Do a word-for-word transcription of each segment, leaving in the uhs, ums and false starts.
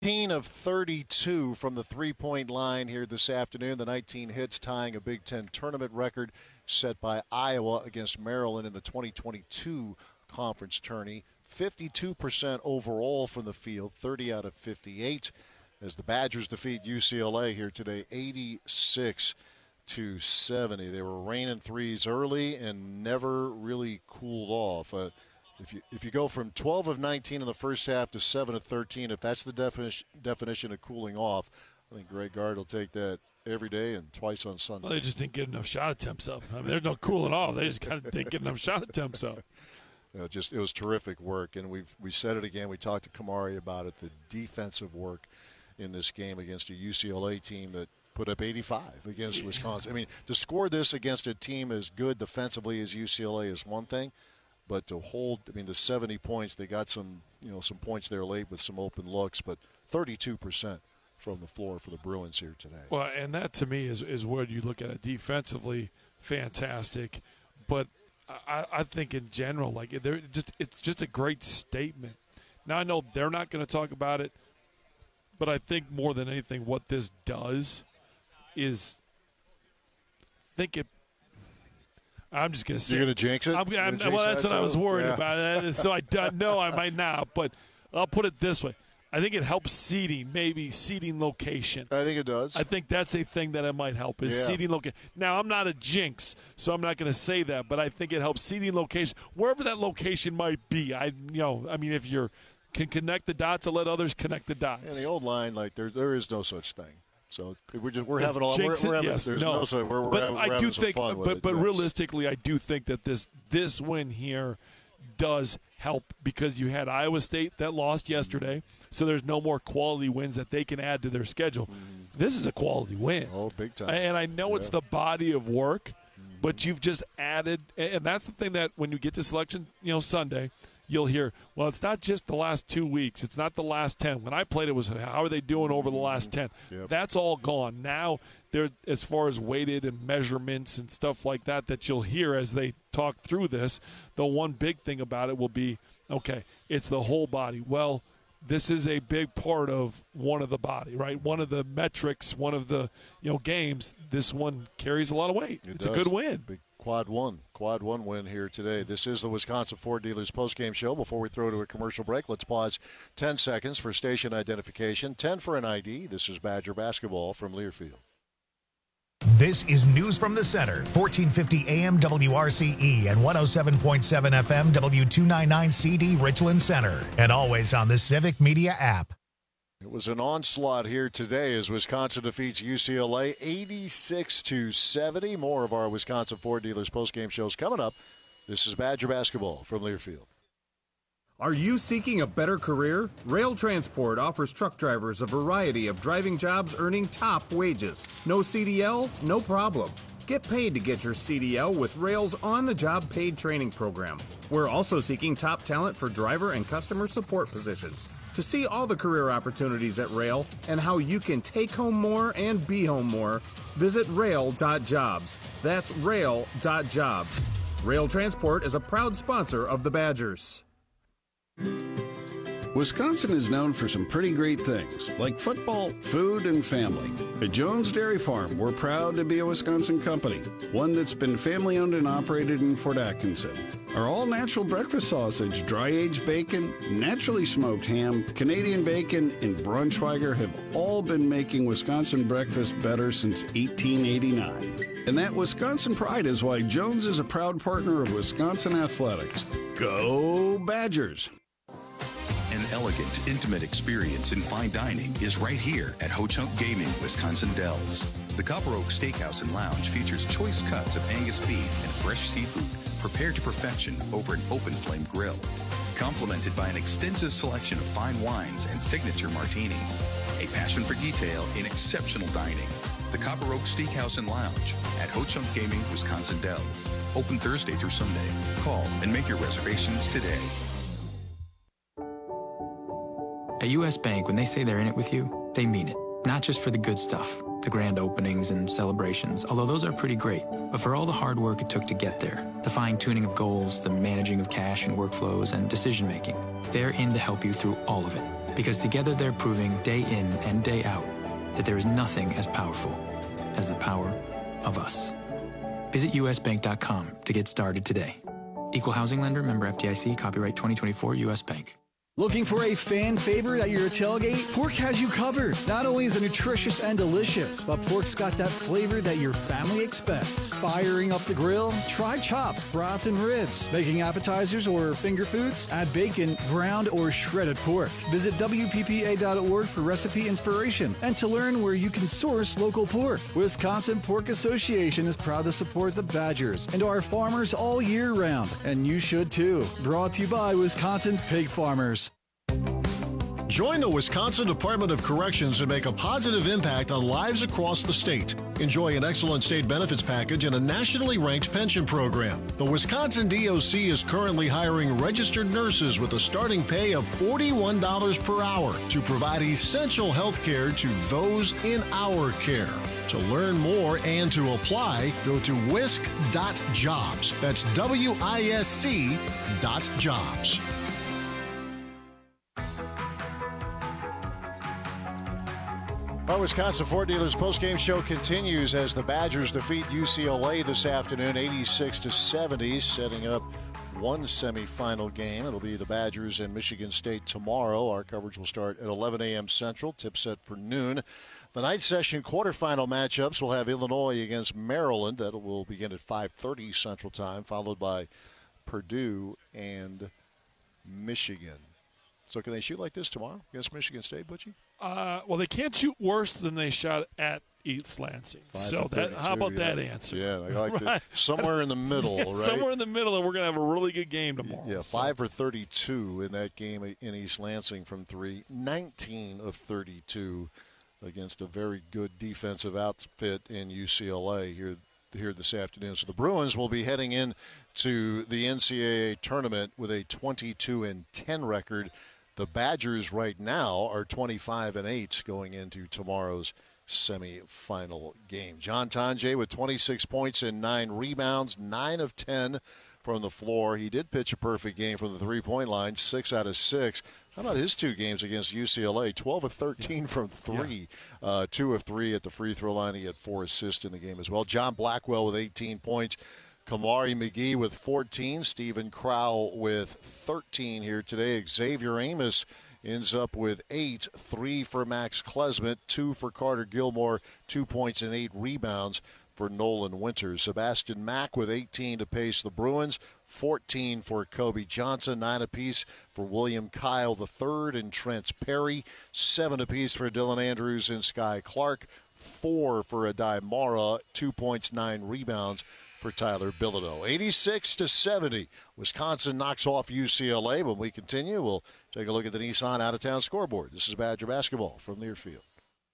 nineteen of thirty-two from the three-point line here this afternoon. The nineteen hits tying a Big Ten tournament record set by Iowa against Maryland in the twenty twenty-two conference tourney. fifty-two percent overall from the field, thirty out of fifty-eight, as the Badgers defeat U C L A here today, eighty-six to seventy. They were raining threes early and never really cooled off. Uh, If you if you go from twelve of nineteen in the first half to seven of thirteen, if that's the definition definition of cooling off, I think Greg Gard will take that every day and twice on Sunday. Well, they just didn't get enough shot attempts up. I mean, there's no cooling off. They just kind of didn't get enough shot attempts up. You know, just it was terrific work, and we've we said it again. We talked to Kamari about it. The defensive work in this game against a U C L A team that put up eighty-five against Wisconsin. I mean, to score this against a team as good defensively as U C L A is one thing. But to hold, I mean, the seventy points, they got some, you know, some points there late with some open looks, but thirty-two percent from the floor for the Bruins here today. Well, and that to me is is where you look at it defensively, fantastic. But I, I think in general, like they're just it's just a great statement. Now I know they're not going to talk about it, but I think more than anything, what this does is think it. I'm just going to say. You're going to jinx it? I'm, I'm, jinx well, that's that what I was worried yeah. about. So I know I might not, but I'll put it this way. I think it helps seeding, maybe seeding location. I think it does. I think that's a thing that it might help is yeah. seeding location. Now, I'm not a jinx, so I'm not going to say that, but I think it helps seeding location, wherever that location might be. I, you know, I mean, if you can connect the dots, I'll let others connect the dots. In the old line, like there, there is no such thing. So we're just we're it's having all we're, we're having yes, there's no. no so we're, we're but having, I we're do having think some fun with but it, but yes. realistically I do think that this this win here does help because you had Iowa State that lost yesterday, mm-hmm. so there's no more quality wins that they can add to their schedule. Mm-hmm. This is a quality win. Oh, big time. And I know yeah. it's the body of work, mm-hmm. but you've just added and that's the thing that when you get to selection, you know, Sunday, you'll hear, well, it's not just the last two weeks. It's not the last ten. When I played, it was how are they doing over the last ten? Yep. That's all gone. Now, they're as far as weighted and measurements and stuff like that that you'll hear as they talk through this, the one big thing about it will be, okay, it's the whole body. Well, this is a big part of one of the body, right? One of the metrics, one of the you know games. This one carries a lot of weight. It it's does. a good win. Big quad one. Quad one win here today. This is the Wisconsin Ford Dealers postgame show. Before we throw to a commercial break, let's pause ten seconds for station identification, ten for an I D. This is Badger basketball from Learfield. This is News from the Center, fourteen fifty A M W R C E and one oh seven point seven F M W two ninety-nine C D Richland Center, and always on the Civic Media app. It was an onslaught here today as Wisconsin defeats U C L A eighty-six to seventy. More of our Wisconsin Ford Dealers postgame shows coming up. This is Badger basketball from Learfield. Are you seeking a better career? Rail Transport offers truck drivers a variety of driving jobs earning top wages. No C D L? No problem. Get paid to get your C D L with Rail's on-the-job paid training program. We're also seeking top talent for driver and customer support positions. To see all the career opportunities at Rail and how you can take home more and be home more, visit rail dot jobs. That's rail dot jobs. Rail Transport is a proud sponsor of the Badgers. Wisconsin is known for some pretty great things, like football, food, and family. At Jones Dairy Farm, we're proud to be a Wisconsin company, one that's been family-owned and operated in Fort Atkinson. Our all-natural breakfast sausage, dry-aged bacon, naturally smoked ham, Canadian bacon, and Braunschweiger have all been making Wisconsin breakfast better since eighteen eighty-nine. And that Wisconsin pride is why Jones is a proud partner of Wisconsin Athletics. Go Badgers! An elegant, intimate experience in fine dining is right here at Ho Chunk Gaming, Wisconsin Dells. The Copper Oak Steakhouse and Lounge features choice cuts of Angus beef and fresh seafood prepared to perfection over an open flame grill, complemented by an extensive selection of fine wines and signature martinis. A passion for detail in exceptional dining. The Copper Oak Steakhouse and Lounge at Ho Chunk Gaming, Wisconsin Dells. Open Thursday through Sunday. Call and make your reservations today. At U S Bank, when they say they're in it with you, they mean it. Not just for the good stuff, the grand openings and celebrations, although those are pretty great, but for all the hard work it took to get there, the fine-tuning of goals, the managing of cash and workflows, and decision-making. They're in to help you through all of it. Because together they're proving day in and day out that there is nothing as powerful as the power of us. Visit U S bank dot com to get started today. Equal housing lender, member F D I C, copyright twenty twenty-four, U S Bank. Looking for a fan favorite at your tailgate? Pork has you covered. Not only is it nutritious and delicious, but pork's got that flavor that your family expects. Firing up the grill? Try chops, brats, and ribs. Making appetizers or finger foods? Add bacon, ground, or shredded pork. Visit W P P A dot org for recipe inspiration and to learn where you can source local pork. Wisconsin Pork Association is proud to support the Badgers and our farmers all year round, and you should too. Brought to you by Wisconsin's Pig Farmers. Join the Wisconsin Department of Corrections and make a positive impact on lives across the state. Enjoy an excellent state benefits package and a nationally ranked pension program. The Wisconsin D O C is currently hiring registered nurses with a starting pay of forty-one dollars per hour to provide essential health care to those in our care. To learn more and to apply, go to wisc dot jobs. That's W I S C dot jobs. Our Wisconsin Ford Dealers postgame show continues as the Badgers defeat U C L A this afternoon, eighty-six to seventy, setting up one semifinal game. It'll be the Badgers and Michigan State tomorrow. Our coverage will start at eleven a.m. Central, tip set for noon. The night session quarterfinal matchups will have Illinois against Maryland. That will begin at five thirty Central Time, followed by Purdue and Michigan. So can they shoot like this tomorrow against Michigan State, Butchie? Uh, well, they can't shoot worse than they shot at East Lansing. So that, how about yeah. that answer? Yeah, I like right. to, somewhere in the middle, yeah, right? Somewhere in the middle, and we're going to have a really good game tomorrow. Yeah, so. five for thirty-two in that game in East Lansing from three. nineteen of thirty-two against a very good defensive outfit in U C L A here here this afternoon. So the Bruins will be heading in to the N C double A tournament with a twenty-two and ten record. The Badgers right now are twenty-five and eight going into tomorrow's semifinal game. John Tonje with twenty-six points and nine rebounds, nine of ten from the floor. He did pitch a perfect game from the three-point line, six out of six. How about his two games against U C L A? twelve of thirteen from three, yeah. uh, two of three at the free throw line. He had four assists in the game as well. John Blackwell with eighteen points. Kamari McGee with fourteen. Stephen Crowell with thirteen here today. Xavier Amos ends up with eight. Three for Max Klesmit, two for Carter Gilmore, two points and eight rebounds for Nolan Winters. Sebastian Mack with eighteen to pace the Bruins. fourteen for Kobe Johnson, nine apiece for William Kyle the third and Trent Perry, seven apiece for Dylan Andrews and Sky Clark, four for Adai Mara, two points, nine rebounds for Tyler Bilodeau. eighty-six to seventy. Wisconsin knocks off U C L A. When we continue, we'll take a look at the Nissan out-of-town scoreboard. This is Badger basketball from Learfield.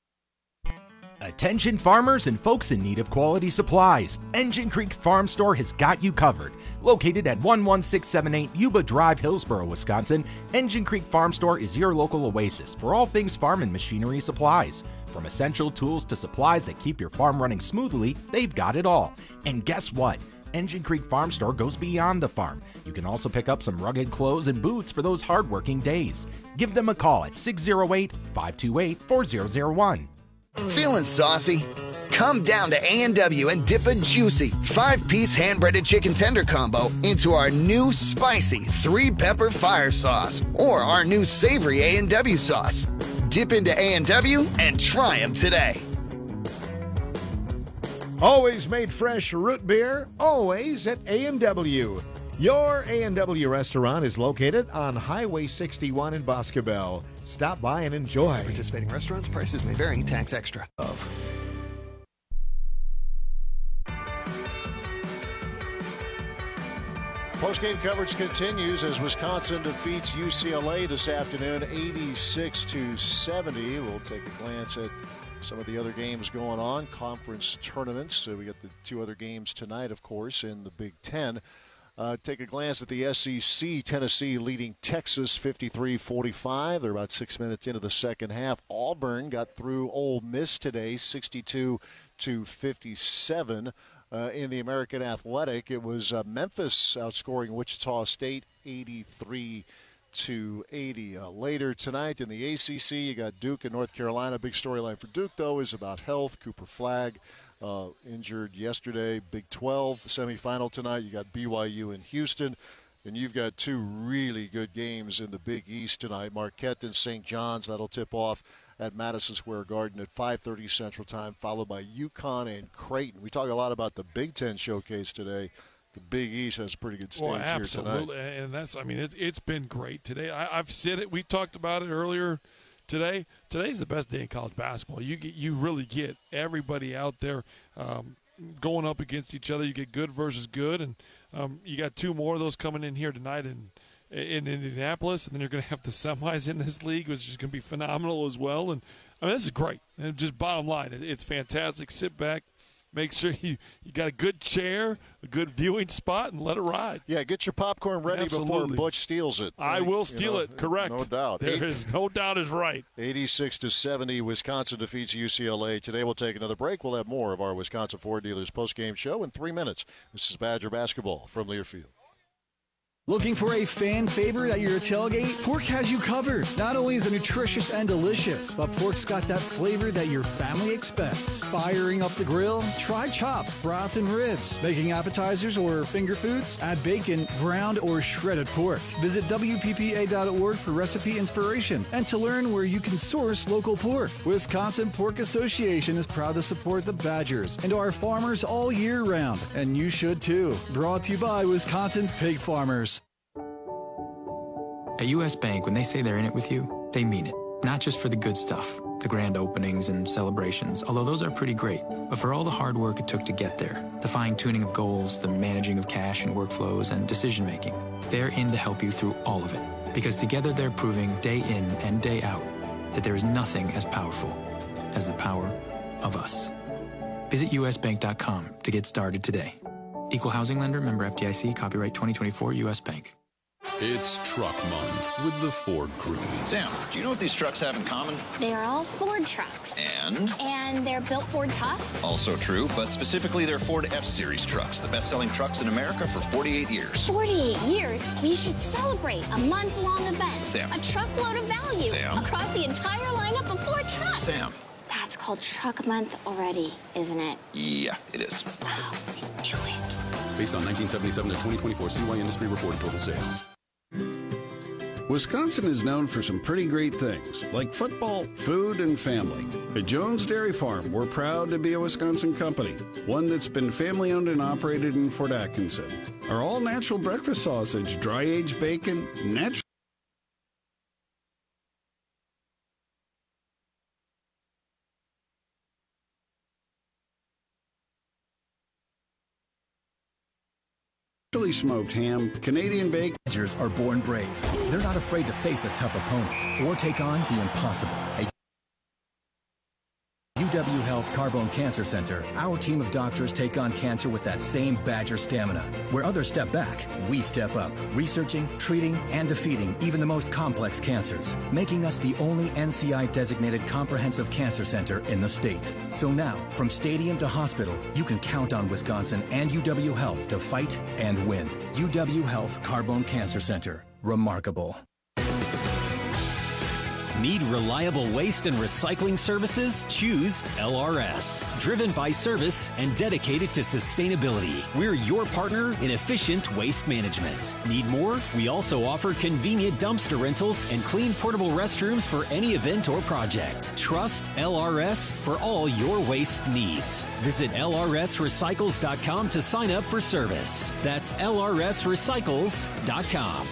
Attention farmers and folks in need of quality supplies. Engine Creek Farm Store has got you covered. Located at one one six seven eight Yuba Drive, Hillsboro, Wisconsin, Engine Creek Farm Store is your local oasis for all things farm and machinery supplies. From essential tools to supplies that keep your farm running smoothly, they've got it all. And guess what? Engine Creek Farm Store goes beyond the farm. You can also pick up some rugged clothes and boots for those hardworking days. Give them a call at six oh eight, five two eight, four oh oh one. Feeling saucy? Come down to A and W and dip a juicy five-piece hand-breaded chicken tender combo into our new spicy three-pepper fire sauce or our new savory A and W sauce. Dip into A and W and try them today. Always made fresh root beer, always at A and W. Your A and W restaurant is located on Highway sixty-one in Boscobel. Stop by and enjoy. Participating restaurants, prices may vary, tax extra. Of. Postgame coverage continues as Wisconsin defeats U C L A this afternoon, eighty-six to seventy. We'll take a glance at some of the other games going on, conference tournaments. So we got the two other games tonight, of course, in the Big Ten. Uh, take a glance at the S E C. Tennessee leading Texas fifty-three forty-five. They're about six minutes into the second half. Auburn got through Ole Miss today, sixty-two to fifty-seven. Uh, in the American Athletic, it was uh, Memphis outscoring Wichita State eighty-three to eighty. Uh, later tonight in the A C C, you got Duke and North Carolina. Big storyline for Duke, though, is about health. Cooper Flagg uh, injured yesterday. Big twelve semifinal tonight. You got B Y U in Houston. And you've got two really good games in the Big East tonight. Marquette and Saint John's. That'll tip off at Madison Square Garden at five thirty Central Time, followed by UConn and Creighton. We talk a lot about the Big Ten showcase today. The Big East has a pretty good stage well, here absolutely. tonight. And that's, I mean, it's it's been great today. I, I've said it. We talked about it earlier today. Today's the best day in college basketball. You get, you really get everybody out there um, going up against each other. You get good versus good, and um, you got two more of those coming in here tonight in in Indianapolis, and then you're going to have the semis in this league, which is going to be phenomenal as well. And I mean, this is great. And just bottom line, it, it's fantastic. Sit back. Make sure you, you got a good chair, a good viewing spot, and let it ride. Yeah, get your popcorn ready Absolutely. before Butch steals it. I will steal you know, it, correct. No doubt. There is no doubt is right. eighty-six to seventy, Wisconsin defeats U C L A. Today we'll take another break. We'll have more of our Wisconsin Ford Dealers postgame show in three minutes. This is Badger Basketball from Learfield. Looking for a fan favorite at your tailgate? Pork has you covered. Not only is it nutritious and delicious, but pork's got that flavor that your family expects. Firing up the grill? Try chops, brats, and ribs. Making appetizers or finger foods? Add bacon, ground, or shredded pork. Visit W P P A dot org for recipe inspiration and to learn where you can source local pork. Wisconsin Pork Association is proud to support the Badgers and our farmers all year round, and you should too. Brought to you by Wisconsin's pig farmers. At U S. Bank, when they say they're in it with you, they mean it. Not just for the good stuff, the grand openings and celebrations, although those are pretty great, but for all the hard work it took to get there, the fine-tuning of goals, the managing of cash and workflows, and decision-making. They're in to help you through all of it, because together they're proving day in and day out that there is nothing as powerful as the power of us. Visit U S bank dot com to get started today. Equal housing lender, member F D I C, copyright twenty twenty-four, U S. Bank. It's Truck Month with the Ford Crew. Sam, do you know what these trucks have in common? They are all Ford trucks. And? And they're built Ford tough. Also true, but specifically they're Ford F-Series trucks, the best-selling trucks in America for forty-eight years. forty-eight years? We should celebrate a month-long event. Sam. A truckload of value. Sam. Across the entire lineup of Ford trucks. Sam. That's called Truck Month already, isn't it? Yeah, it is. Oh, I knew it. Based on nineteen seventy-seven to twenty twenty-four C Y Industry reported total sales. Wisconsin is known for some pretty great things, like football, food, and family. At Jones Dairy Farm, we're proud to be a Wisconsin company, one that's been family-owned and operated in Fort Atkinson. Our all-natural breakfast sausage, dry-aged bacon, natural smoked ham, Canadian bacon. Badgers are born brave. They're not afraid to face a tough opponent or take on the impossible. At U W Health Carbone Cancer Center, our team of doctors take on cancer with that same Badger stamina. Where others step back, we step up, researching, treating, and defeating even the most complex cancers, making us the only N C I-designated comprehensive cancer center in the state. So now, from stadium to hospital, you can count on Wisconsin and U W Health to fight and win. U W Health Carbone Cancer Center. Remarkable. Need reliable waste and recycling services? Choose L R S. Driven by service and dedicated to sustainability. We're your partner in efficient waste management. Need more? We also offer convenient dumpster rentals and clean portable restrooms for any event or project. Trust L R S for all your waste needs. Visit L R S recycles dot com to sign up for service. That's L R S recycles dot com.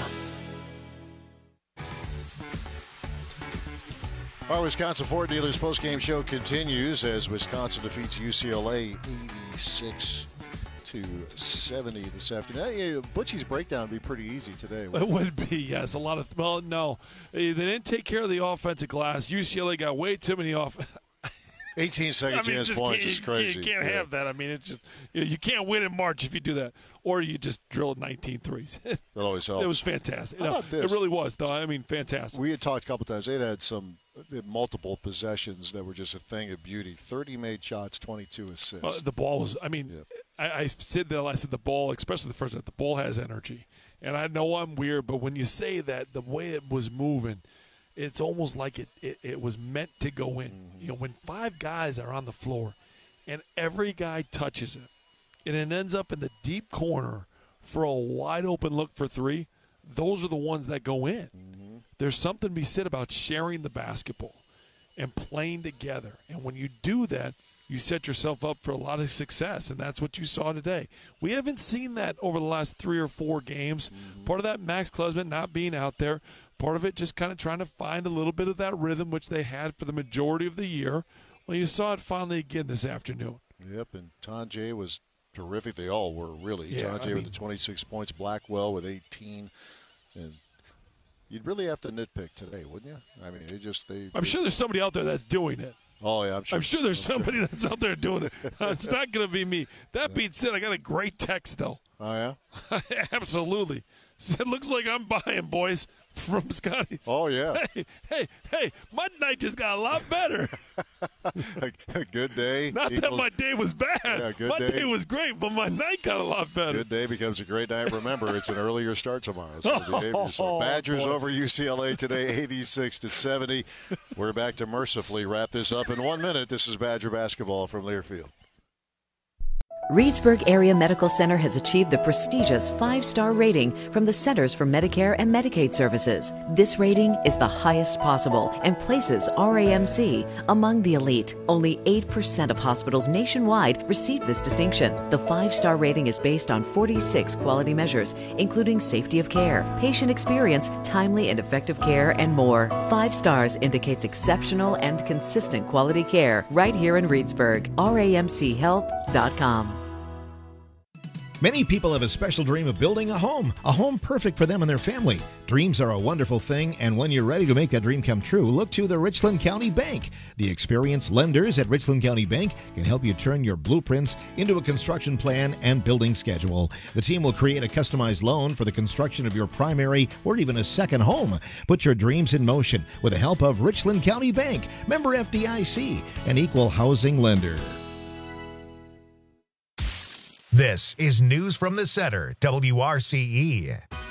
Our Wisconsin Ford Dealers postgame show continues as Wisconsin defeats U C L A eighty-six to seventy this afternoon. Yeah, Butchie's breakdown would be pretty easy today. It would be, yes. A lot of, well, no. They didn't take care of the offensive glass. U C L A got way too many off. eighteen second I mean, chance points you, is crazy. You can't yeah. have that. I mean, it's just you can't win in March if you do that, or you just drill nineteen threes. That always helps. It was fantastic. How No, about this? It really was, though. I mean, fantastic. We had talked a couple times. They'd had some they had multiple possessions that were just a thing of beauty. thirty made shots, twenty-two assists. Uh, the ball was. I mean, yeah. I, I said that. I said the ball, especially the first half. The ball has energy, And I know I'm weird, but when you say that, the way it was moving, it's almost like it, it, it was meant to go in. Mm-hmm. You know, when five guys are on the floor and every guy touches it, and it ends up in the deep corner for a wide-open look for three, those are the ones that go in. Mm-hmm. There's something to be said about sharing the basketball and playing together. And when you do that, you set yourself up for a lot of success, and that's what you saw today. We haven't seen that over the last three or four games. Mm-hmm. Part of that, Max Klesmit not being out there. Part of it just kind of trying to find a little bit of that rhythm, which they had for the majority of the year. Well, you saw it finally again this afternoon. Yep, and Tonje was terrific. They all were, really. Yeah, Tonje I mean, with the twenty-six points, Blackwell with eighteen. And you'd really have to nitpick today, wouldn't you? I mean, they just – they. I'm they, sure there's somebody out there that's doing it. Oh, yeah, I'm sure. I'm sure there's I'm somebody sure. that's out there doing it. Uh, it's not going to be me. That being said, I got a great text, though. Oh, yeah? Absolutely. Said, looks like I'm buying, boys, from Scotty's. Oh, yeah. Hey, hey, hey, my night just got a lot better. A good day. Not equals, that my day was bad. Yeah, good my day. day was great, but my night got a lot better. Good day becomes a great night. Remember, it's an earlier start tomorrow. So behave yourself. Oh, Badgers boy. over U C L A today, eighty-six to seventy. We're back to mercifully wrap this up in one minute. This is Badger basketball from Learfield. Reedsburg Area Medical Center has achieved the prestigious five-star rating from the Centers for Medicare and Medicaid Services. This rating is the highest possible and places R A M C among the elite. Only eight percent of hospitals nationwide receive this distinction. The five-star rating is based on forty-six quality measures, including safety of care, patient experience, timely and effective care, and more. Five stars indicates exceptional and consistent quality care right here in Reedsburg. R A M C health dot com. Many people have a special dream of building a home, a home perfect for them and their family. Dreams are a wonderful thing, and when you're ready to make that dream come true, look to the Richland County Bank. The experienced lenders at Richland County Bank can help you turn your blueprints into a construction plan and building schedule. The team will create a customized loan for the construction of your primary or even a second home. Put your dreams in motion with the help of Richland County Bank, member F D I C, an equal housing lender. This is News from the Center, W R C E.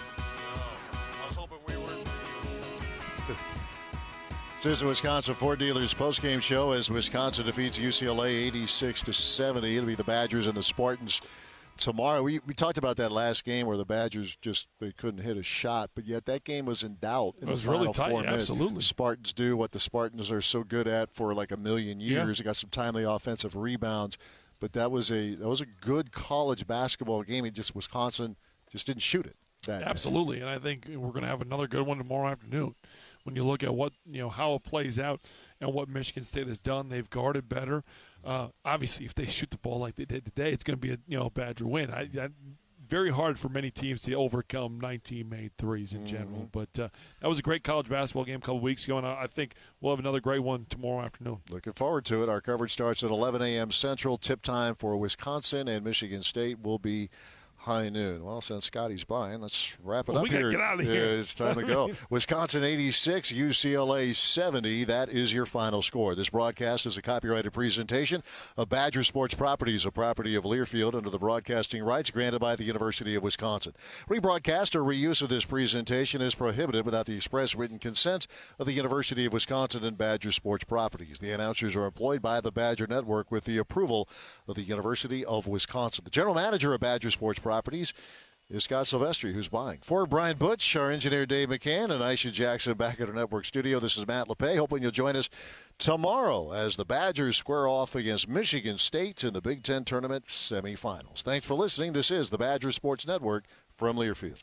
This is the Wisconsin Ford Dealers postgame show as Wisconsin defeats U C L A eighty-six to seventy. It'll be the Badgers and the Spartans tomorrow. We we talked about that last game where the Badgers just they couldn't hit a shot, but yet that game was in doubt in it was the final really tight, four minutes. Absolutely. Spartans do what the Spartans are so good at for like a million years. Yeah. They got some timely offensive rebounds. But that was a that was a good college basketball game. It just Wisconsin just didn't shoot it. That Absolutely, and I think we're going to have another good one tomorrow afternoon. When you look at what you know how it plays out and what Michigan State has done, they've guarded better. Uh, obviously, if they shoot the ball like they did today, it's going to be a you know Badger win. I, I, very hard for many teams to overcome nineteen made threes in mm-hmm. general. But uh, that was a great college basketball game a couple weeks ago, and I, I think we'll have another great one tomorrow afternoon. Looking forward to it. Our coverage starts at eleven a.m. Central. Tip time for Wisconsin and Michigan State will be high noon. Well, since Scotty's buying, let's wrap it well, up we here. Get out of here. It's time to go. Wisconsin eighty-six, U C L A seventy. That is your final score. This broadcast is a copyrighted presentation of Badger Sports Properties, a property of Learfield under the broadcasting rights granted by the University of Wisconsin. Rebroadcast or reuse of this presentation is prohibited without the express written consent of the University of Wisconsin and Badger Sports Properties. The announcers are employed by the Badger Network with the approval of the University of Wisconsin. The general manager of Badger Sports Properties Properties is Scott Silvestri, who's buying. For Brian Butch, our engineer Dave McCann, and Aisha Jackson back at our network studio, this is Matt LePay. Hoping you'll join us tomorrow as the Badgers square off against Michigan State in the Big Ten Tournament semifinals. Thanks for listening. This is the Badger Sports Network from Learfield.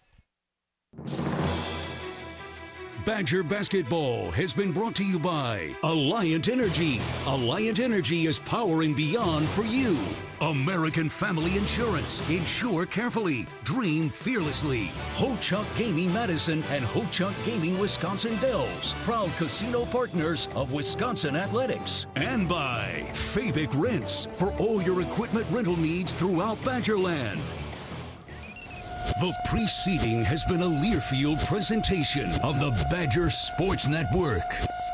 Badger Basketball has been brought to you by Alliant Energy. Alliant Energy is powering beyond for you. American Family Insurance. Insure carefully. Dream fearlessly. Ho-Chunk Gaming Madison and Ho-Chunk Gaming Wisconsin Dells. Proud casino partners of Wisconsin Athletics. And by Fabic Rents. For all your equipment rental needs throughout Badgerland. The preceding has been a Learfield presentation of the Badger Sports Network.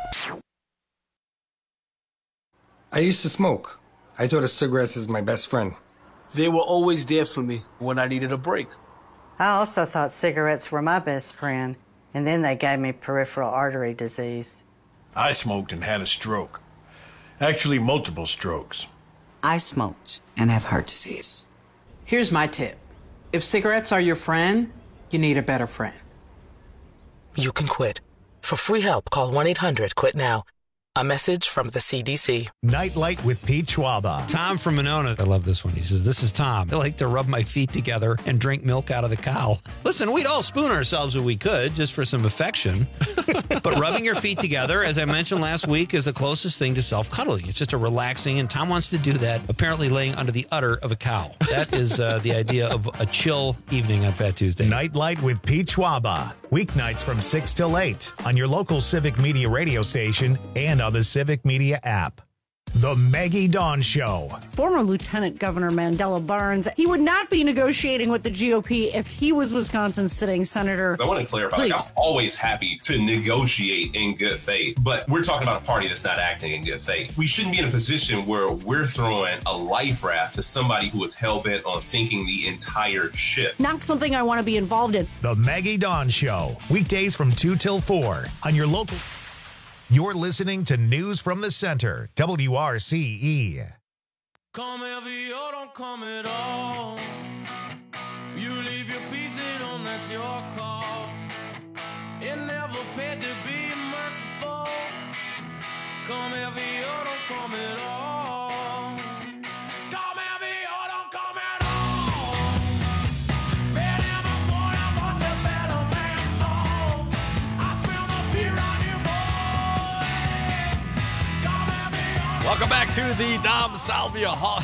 I used to smoke. I thought of cigarettes as my best friend. They were always there for me when I needed a break. I also thought cigarettes were my best friend, and then they gave me peripheral artery disease. I smoked and had a stroke. Actually, multiple strokes. I smoked and have heart disease. Here's my tip. If cigarettes are your friend, you need a better friend. You can quit. For free help, call one eight hundred quit now. A message from the C D C. Nightlight with Pete Schwaba. Tom from Monona. I love this one. He says, this is Tom. I like to rub my feet together and drink milk out of the cow. Listen, we'd all spoon ourselves if we could, just for some affection. But rubbing your feet together, as I mentioned last week, is the closest thing to self-cuddling. It's just a relaxing, and Tom wants to do that, apparently laying under the udder of a cow. That is uh, the idea of a chill evening on Fat Tuesday. Nightlight with Pete Schwaba. Weeknights from six till eight on your local Civic Media radio station and on the Civic Media app. The Maggie Dawn Show. Former Lieutenant Governor Mandela Barnes, he would not be negotiating with the G O P if he was Wisconsin's sitting senator. I want to clarify, like, I'm always happy to negotiate in good faith, but we're talking about a party that's not acting in good faith. We shouldn't be in a position where we're throwing a life raft to somebody who is hell-bent on sinking the entire ship. Not something I want to be involved in. The Maggie Dawn Show. Weekdays from two till four on your local... You're listening to News from the Center, W R C E. Come heavy or don't come at all. You leave your piece at home, that's your call. It never paid to be merciful. Come heavy or don't come at all. Come heavy or don't come at all. Been in my point, I watch a better man fall. I smell the beer on you, boy. Come heavy or Welcome back to the Dom Salvia Hall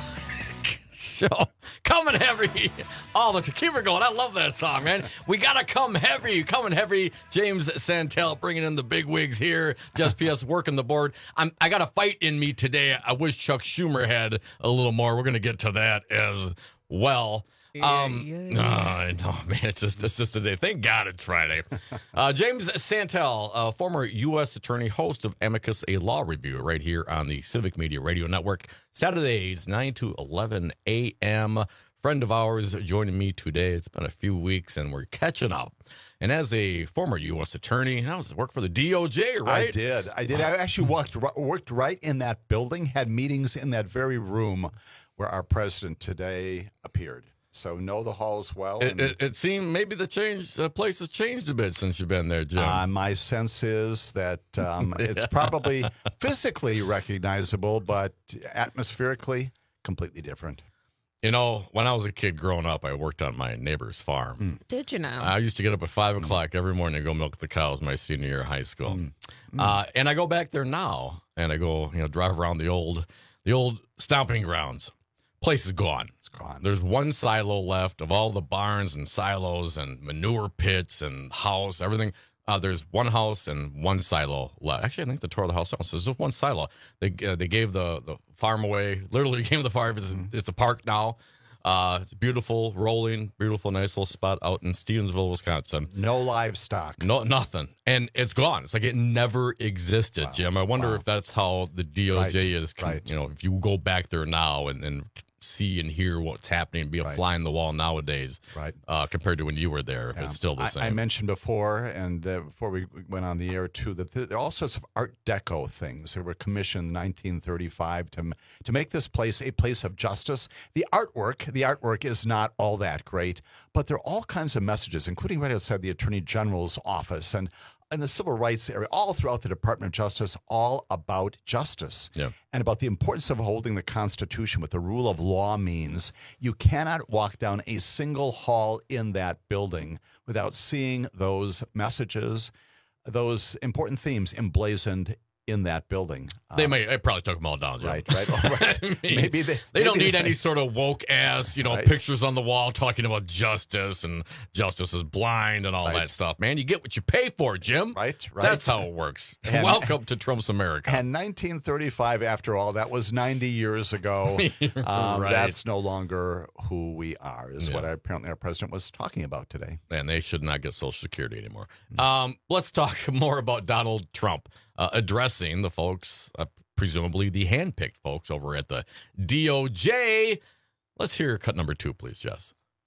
show. Coming heavy all the time. Keep it going. I love that song, man. We got to come heavy. Coming heavy. James Santel bringing in the big wigs here. Just P S working the board. I'm, I got a fight in me today. I wish Chuck Schumer had a little more. We're going to get to that as well. Um, yeah, yeah, yeah. No, no, man, it's just, it's just a day. Thank God it's Friday. Uh, James Santel, uh, former U S attorney, host of Amicus, a law review right here on the Civic Media Radio Network. Saturdays, nine to eleven a.m. Friend of ours joining me today. It's been a few weeks, and we're catching up. And as a former U S attorney, how does it work for the D O J, right? I did. I did. I actually walked, worked right in that building, had meetings in that very room where our president today appeared. So know the halls well. It, it, it seemed maybe the change uh, place has changed a bit since you've been there, Jim. Uh, my sense is that um, it's probably physically recognizable, but atmospherically completely different. You know, when I was a kid growing up, I worked on my neighbor's farm. Mm. Did you know? I used to get up at five o'clock every morning to go milk the cows my senior year of high school. Mm. Mm. Uh, and I go back there now, and I go, you know, drive around the old, the old stomping grounds. Place is gone. It's gone. There's one silo left of all the barns and silos and manure pits and house, everything. Uh, there's one house and one silo left. Actually, I think they tore the house down. So there's just one silo. They uh, they gave the, the farm away. Literally gave the farm. It's, mm-hmm. it's a park now. Uh, it's beautiful, rolling, beautiful, nice little spot out in Stevensville, Wisconsin. No livestock. No, nothing. And it's gone. It's like it never existed, wow. Jim. I wonder wow. if that's how the D O J right. is. Right. You know, if you go back there now and, and see and hear what's happening, be a right. fly in the wall nowadays, right? Uh, compared to when you were there, if yeah. it's still the same. I, I mentioned before, and uh, before we went on the air too, that there are all sorts of Art Deco things that were commissioned in nineteen thirty-five to to make this place a place of justice. The artwork, the artwork is not all that great, but there are all kinds of messages, including right outside the Attorney General's office and in the civil rights area, all throughout the Department of Justice, all about justice yeah. and about the importance of holding the Constitution, what the rule of law means. You cannot walk down a single hall in that building without seeing those messages, those important themes emblazoned in that building. They um, may. I probably took them all down, Jim. Right, right. Oh, right. I mean, maybe they, they maybe don't need they, any sort of woke ass, you know, right. pictures on the wall talking about justice and justice is blind and all right. that stuff. Man, you get what you pay for, Jim. Right, right. That's how it works. And, Welcome to Trump's America. And nineteen thirty-five, after all, that was ninety years ago. um, right. That's no longer who we are, is yeah. what our, apparently our president was talking about today. And they should not get Social Security anymore. Mm-hmm. Um, let's talk more about Donald Trump uh, addressing the folks, uh, presumably the handpicked folks over at the D O J. Let's hear cut number two, please, Jess.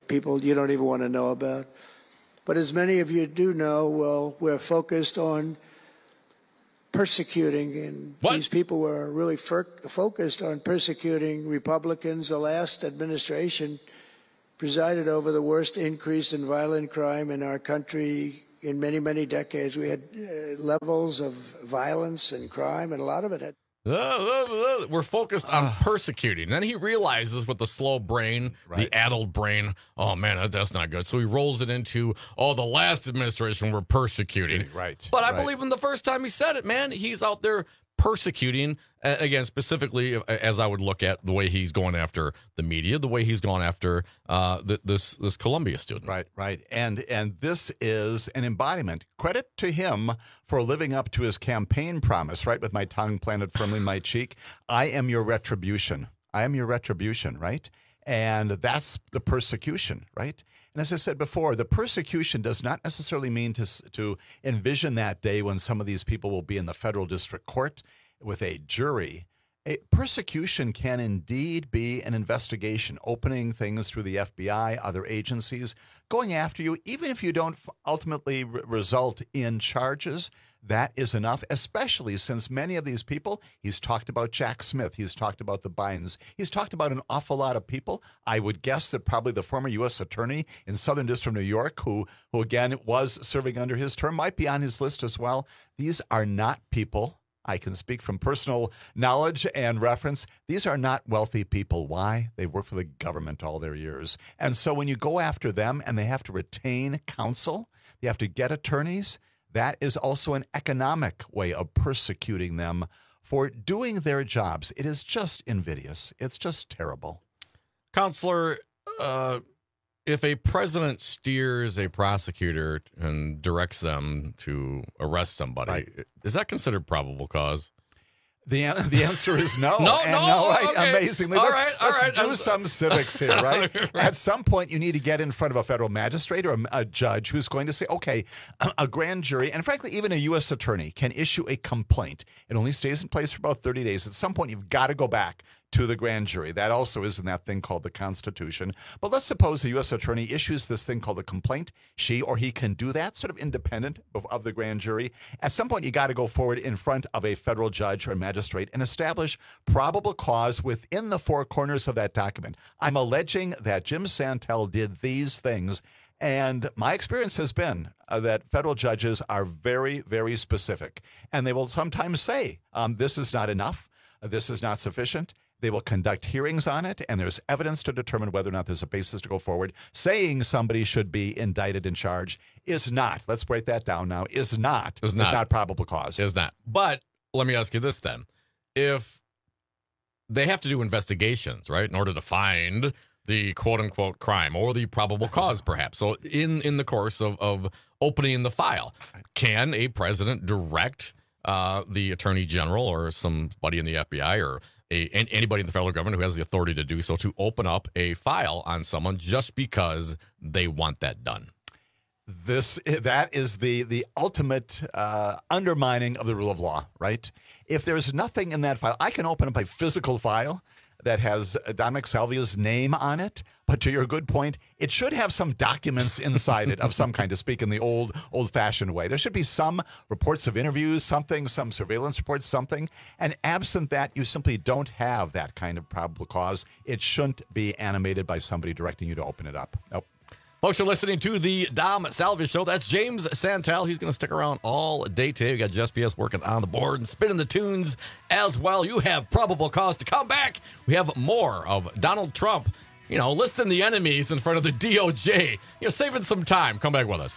people you don't even want to know about. But as many of you do know, well, we're focused on persecuting, and what? These people were really fir- focused on persecuting Republicans. The last administration presided over the worst increase in violent crime in our country in many, many decades. We had uh, levels of violence and crime, and a lot of it had... We're focused on persecuting. Then he realizes with the slow brain, right. the addled brain, oh, man, that, that's not good. So he rolls it into, oh, the last administration were persecuting. Right. But I right. believe him the first time he said it, man. He's out there persecuting, uh, again, specifically, as I would look at the way he's going after the media, the way he's gone after uh, th- this this Columbia student. Right, right. And and this is an embodiment. Credit to him for living up to his campaign promise, right? With my tongue planted firmly in my cheek. I am your retribution. I am your retribution, right? And that's the persecution, right? And as I said before, the persecution does not necessarily mean to to envision that day when some of these people will be in the federal district court with a jury. A persecution can indeed be an investigation, opening things through the F B I, other agencies, going after you, even if you don't ultimately re- result in charges. That is enough, especially since many of these people, he's talked about Jack Smith, he's talked about the Bidens, he's talked about an awful lot of people. I would guess that probably the former U S attorney in Southern District of New York, who, who again was serving under his term, might be on his list as well. These are not people, I can speak from personal knowledge and reference, these are not wealthy people. Why? They work for the government all their years. And so when you go after them and they have to retain counsel, they have to get attorneys, that is also an economic way of persecuting them for doing their jobs. It is just invidious. It's just terrible. Counselor, uh, if a president steers a prosecutor and directs them to arrest somebody, right. is that considered probable cause? The the answer is no. no, and no, no right, okay. Amazingly. All let's right, all let's right. do some civics here, right? right? At some point, you need to get in front of a federal magistrate or a, a judge who's going to say, okay, a, a grand jury, and frankly, even a U S attorney can issue a complaint. It only stays in place for about thirty days. At some point, you've got to go back to the grand jury. That also is in that thing called the Constitution. But let's suppose the U S attorney issues this thing called a complaint. She or he can do that, sort of independent of, of the grand jury. At some point, you got to go forward in front of a federal judge or magistrate and establish probable cause within the four corners of that document. I'm alleging that Jim Santel did these things. And my experience has been uh, that federal judges are very, very specific. And they will sometimes say, um, this is not enough. This is not sufficient. They will conduct hearings on it, and there's evidence to determine whether or not there's a basis to go forward. Saying somebody should be indicted and charged is not, let's break that down now, is not, is not, is not probable cause. Is not. But let me ask you this then. If they have to do investigations, right, in order to find the quote-unquote crime or the probable cause, perhaps. So in, in the course of, of opening the file, can a president direct uh, the attorney general or somebody in the F B I or a, anybody in the federal government who has the authority to do so to open up a file on someone just because they want that done? This that is the the ultimate uh, undermining of the rule of law, right? If there's nothing in that file, I can open up a physical file that has Dominic Salvia's name on it, but to your good point, it should have some documents inside it of some kind, to speak in the old old-fashioned way. There should be some reports of interviews, something, some surveillance reports, something, and absent that, you simply don't have that kind of probable cause. It shouldn't be animated by somebody directing you to open it up. Nope. Folks are listening to the Dom Salvia Show. That's James Santel. He's going to stick around all day today. We got Jess P S working on the board and spinning the tunes as well. You have probable cause to come back. We have more of Donald Trump, you know, listing the enemies in front of the D O J. You know, saving some time. Come back with us.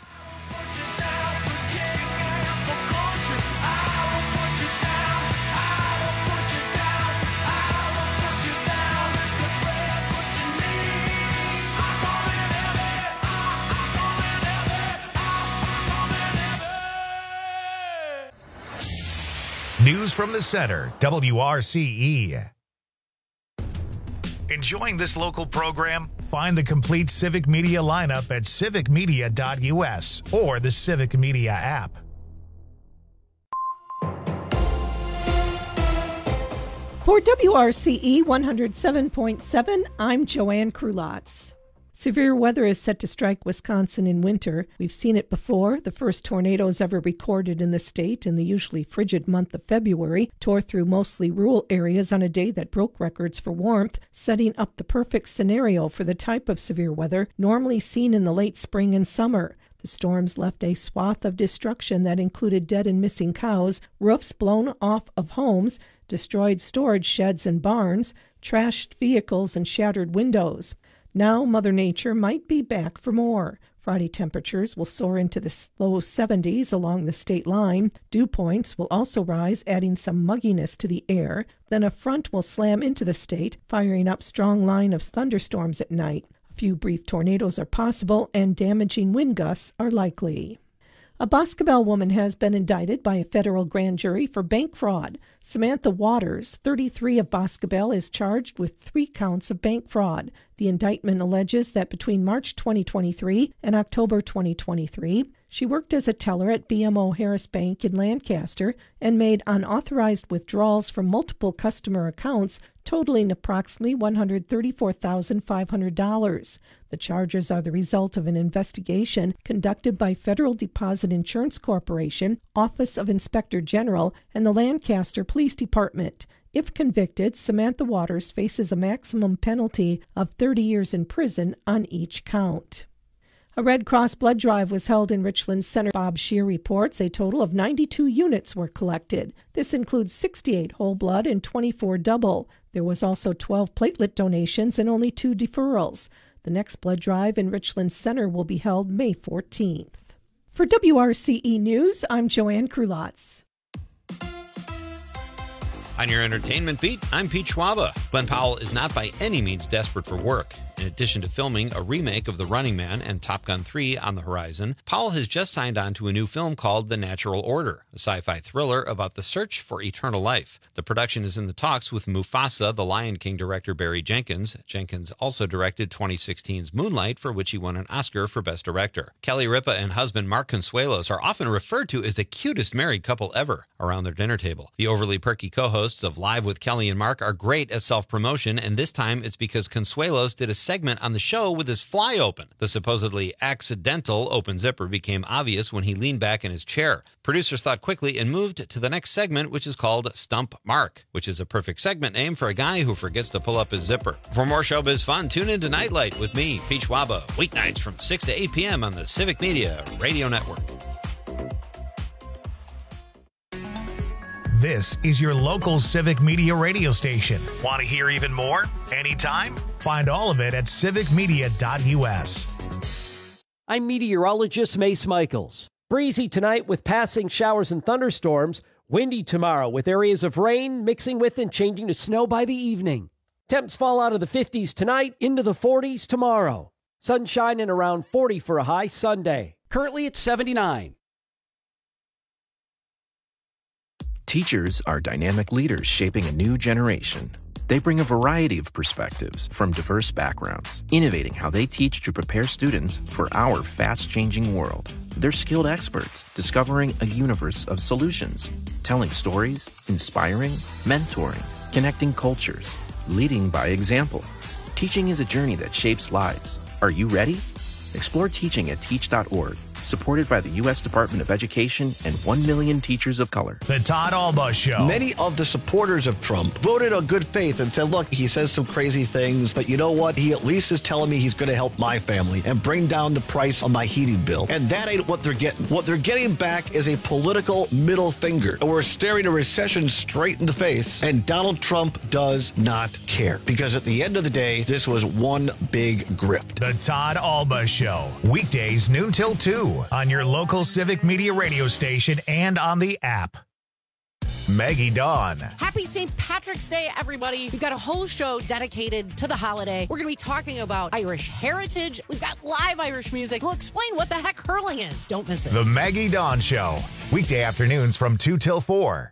News from the Center, W R C E. Enjoying this local program? Find the complete Civic Media lineup at civic media dot U S or the Civic Media app. For W R C E one oh seven point seven, I'm Joanne Krulotz. Severe weather is set to strike Wisconsin in winter. We've seen it before. The first tornadoes ever recorded in the state in the usually frigid month of February tore through mostly rural areas on a day that broke records for warmth, setting up the perfect scenario for the type of severe weather normally seen in the late spring and summer. The storms left a swath of destruction that included dead and missing cows, roofs blown off of homes, destroyed storage sheds and barns, trashed vehicles, and shattered windows. Now Mother Nature might be back for more. Friday temperatures will soar into the low seventies along the state line. Dew points will also rise, adding some mugginess to the air. Then a front will slam into the state, firing up strong line of thunderstorms at night. A few brief tornadoes are possible, and damaging wind gusts are likely. A Boscobel woman has been indicted by a federal grand jury for bank fraud. Samantha Waters, thirty-three, of Boscobel, is charged with three counts of bank fraud. The indictment alleges that between March twenty twenty-three and October twenty twenty-three, she worked as a teller at B M O Harris Bank in Lancaster and made unauthorized withdrawals from multiple customer accounts totaling approximately one hundred thirty-four thousand five hundred dollars. The charges are the result of an investigation conducted by Federal Deposit Insurance Corporation, Office of Inspector General, and the Lancaster Police Department. If convicted, Samantha Waters faces a maximum penalty of thirty years in prison on each count. A Red Cross blood drive was held in Richland Center. Bob Scheer reports a total of ninety-two units were collected. This includes sixty-eight whole blood and twenty-four double. There was also twelve platelet donations and only two deferrals. The next blood drive in Richland Center will be held May fourteenth. For W R C E News, I'm Joanne Krulotz. On your entertainment beat, I'm Pete Schwaba. Glenn Powell is not by any means desperate for work. In addition to filming a remake of The Running Man and Top Gun three on the horizon, Powell has just signed on to a new film called The Natural Order, a sci-fi thriller about the search for eternal life. The production is in the talks with Mufasa, the Lion King director Barry Jenkins. Jenkins also directed twenty sixteen's Moonlight, for which he won an Oscar for Best Director. Kelly Ripa and husband Mark Consuelos are often referred to as the cutest married couple ever around their dinner table. The overly perky co-hosts of Live with Kelly and Mark are great at self-promotion, and this time it's because Consuelos did a segment on the show with his fly open. The supposedly accidental open zipper became obvious when he leaned back in his chair. Producers thought quickly and moved to the next segment, which is called Stump Mark, which is a perfect segment name for a guy who forgets to pull up his zipper. For more showbiz fun, tune in to Nightlight with me, Pete Schwaba, weeknights from six to eight p.m. on the Civic Media Radio Network. This is your local Civic Media radio station. Want to hear even more? Anytime? Find all of it at civic media dot u s. I'm meteorologist Mace Michaels. Breezy tonight with passing showers and thunderstorms. Windy tomorrow with areas of rain mixing with and changing to snow by the evening. Temps fall out of the fifties tonight into the forties tomorrow. Sunshine and around forty for a high Sunday. Currently at seventy-nine. Teachers are dynamic leaders shaping a new generation. They bring a variety of perspectives from diverse backgrounds, innovating how they teach to prepare students for our fast-changing world. They're skilled experts, discovering a universe of solutions, telling stories, inspiring, mentoring, connecting cultures, leading by example. Teaching is a journey that shapes lives. Are you ready? Explore teaching at teach dot org. Supported by the U S Department of Education and one million teachers of color. The Todd Alba Show. Many of the supporters of Trump voted on good faith and said, look, he says some crazy things, but you know what? He at least is telling me he's going to help my family and bring down the price on my heating bill. And that ain't what they're getting. What they're getting back is a political middle finger. And we're staring a recession straight in the face, and Donald Trump does not care. Because at the end of the day, this was one big grift. The Todd Alba Show. Weekdays noon till two. On your local Civic Media radio station and on the app. Maggie Dawn. Happy Saint Patrick's Day, everybody. We've got a whole show dedicated to the holiday. We're going to be talking about Irish heritage. We've got live Irish music. We'll explain what the heck hurling is. Don't miss it. The Maggie Dawn Show. Weekday afternoons from two till four.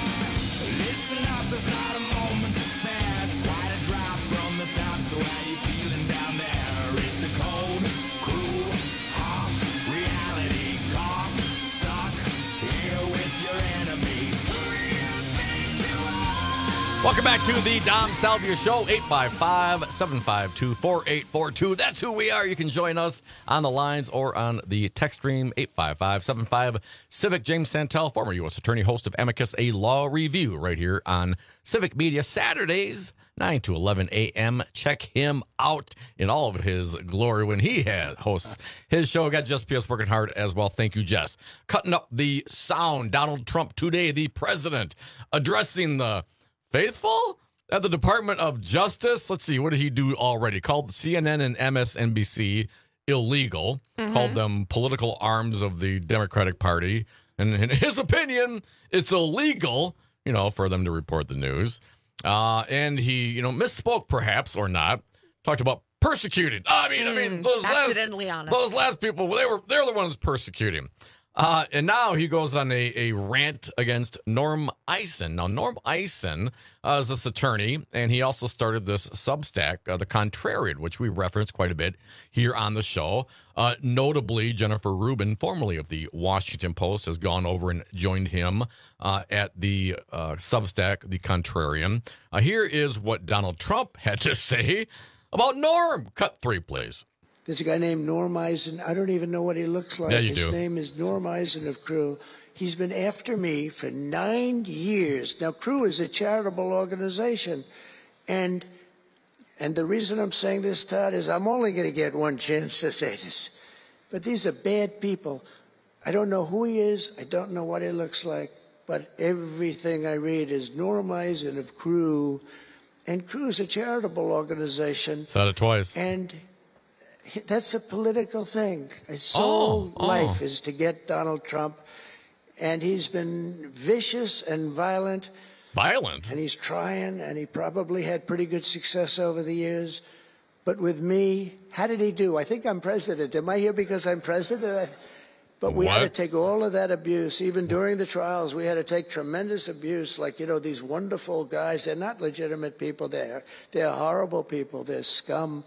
Listen up, there's not a moment to spare. It's quite a drop from the top, so how you feel? Welcome back to the Dom Salvia Show, eight five five, seven five two, four eight four two. That's who we are. You can join us on the lines or on the text stream, eight five five, seven five Civic. James Santel, former U S attorney, host of Amicus, a law review right here on Civic Media, Saturdays, nine to eleven a.m. Check him out in all of his glory when he has hosts his show. Got Jess P S working hard as well. Thank you, Jess. Cutting up the sound. Donald Trump today, the president, addressing the faithful at the Department of Justice. Let's see, what did he do already? Called C N N and M S N B C illegal, mm-hmm. called them political arms of the Democratic Party. And in his opinion, it's illegal, you know, for them to report the news. Uh, and he, you know, misspoke perhaps or not. Talked about persecuted. I mean, mm, I mean, those accidentally last, honest. those last people, they were, they're the ones persecuting. Uh, and now he goes on a, a rant against Norm Eisen. Now, Norm Eisen uh, is this attorney, and he also started this Substack, uh, The Contrarian, which we reference quite a bit here on the show. Uh, notably, Jennifer Rubin, formerly of the Washington Post, has gone over and joined him uh, at the uh, Substack, The Contrarian. Uh, here is what Donald Trump had to say about Norm. Cut three, please. There's a guy named Norm Eisen. I don't even know what he looks like. Yeah, you His do. name is Norm Eisen of Crew. He's been after me for nine years. Now, Crew is a charitable organization. And and the reason I'm saying this, Todd, is I'm only going to get one chance to say this. But these are bad people. I don't know who he is. I don't know what he looks like. But everything I read is Norm Eisen of Crew. And Crew is a charitable organization. Said it twice. And that's a political thing. His sole oh, oh. life is to get Donald Trump, and he's been vicious and violent. Violent? And he's trying, and he probably had pretty good success over the years. But with me, how did he do? I think I'm president. Am I here because I'm president? But we what? had to take all of that abuse, even during the trials. We had to take tremendous abuse, like, you know, these wonderful guys. They're not legitimate people. They're, they're horrible people. They're scum.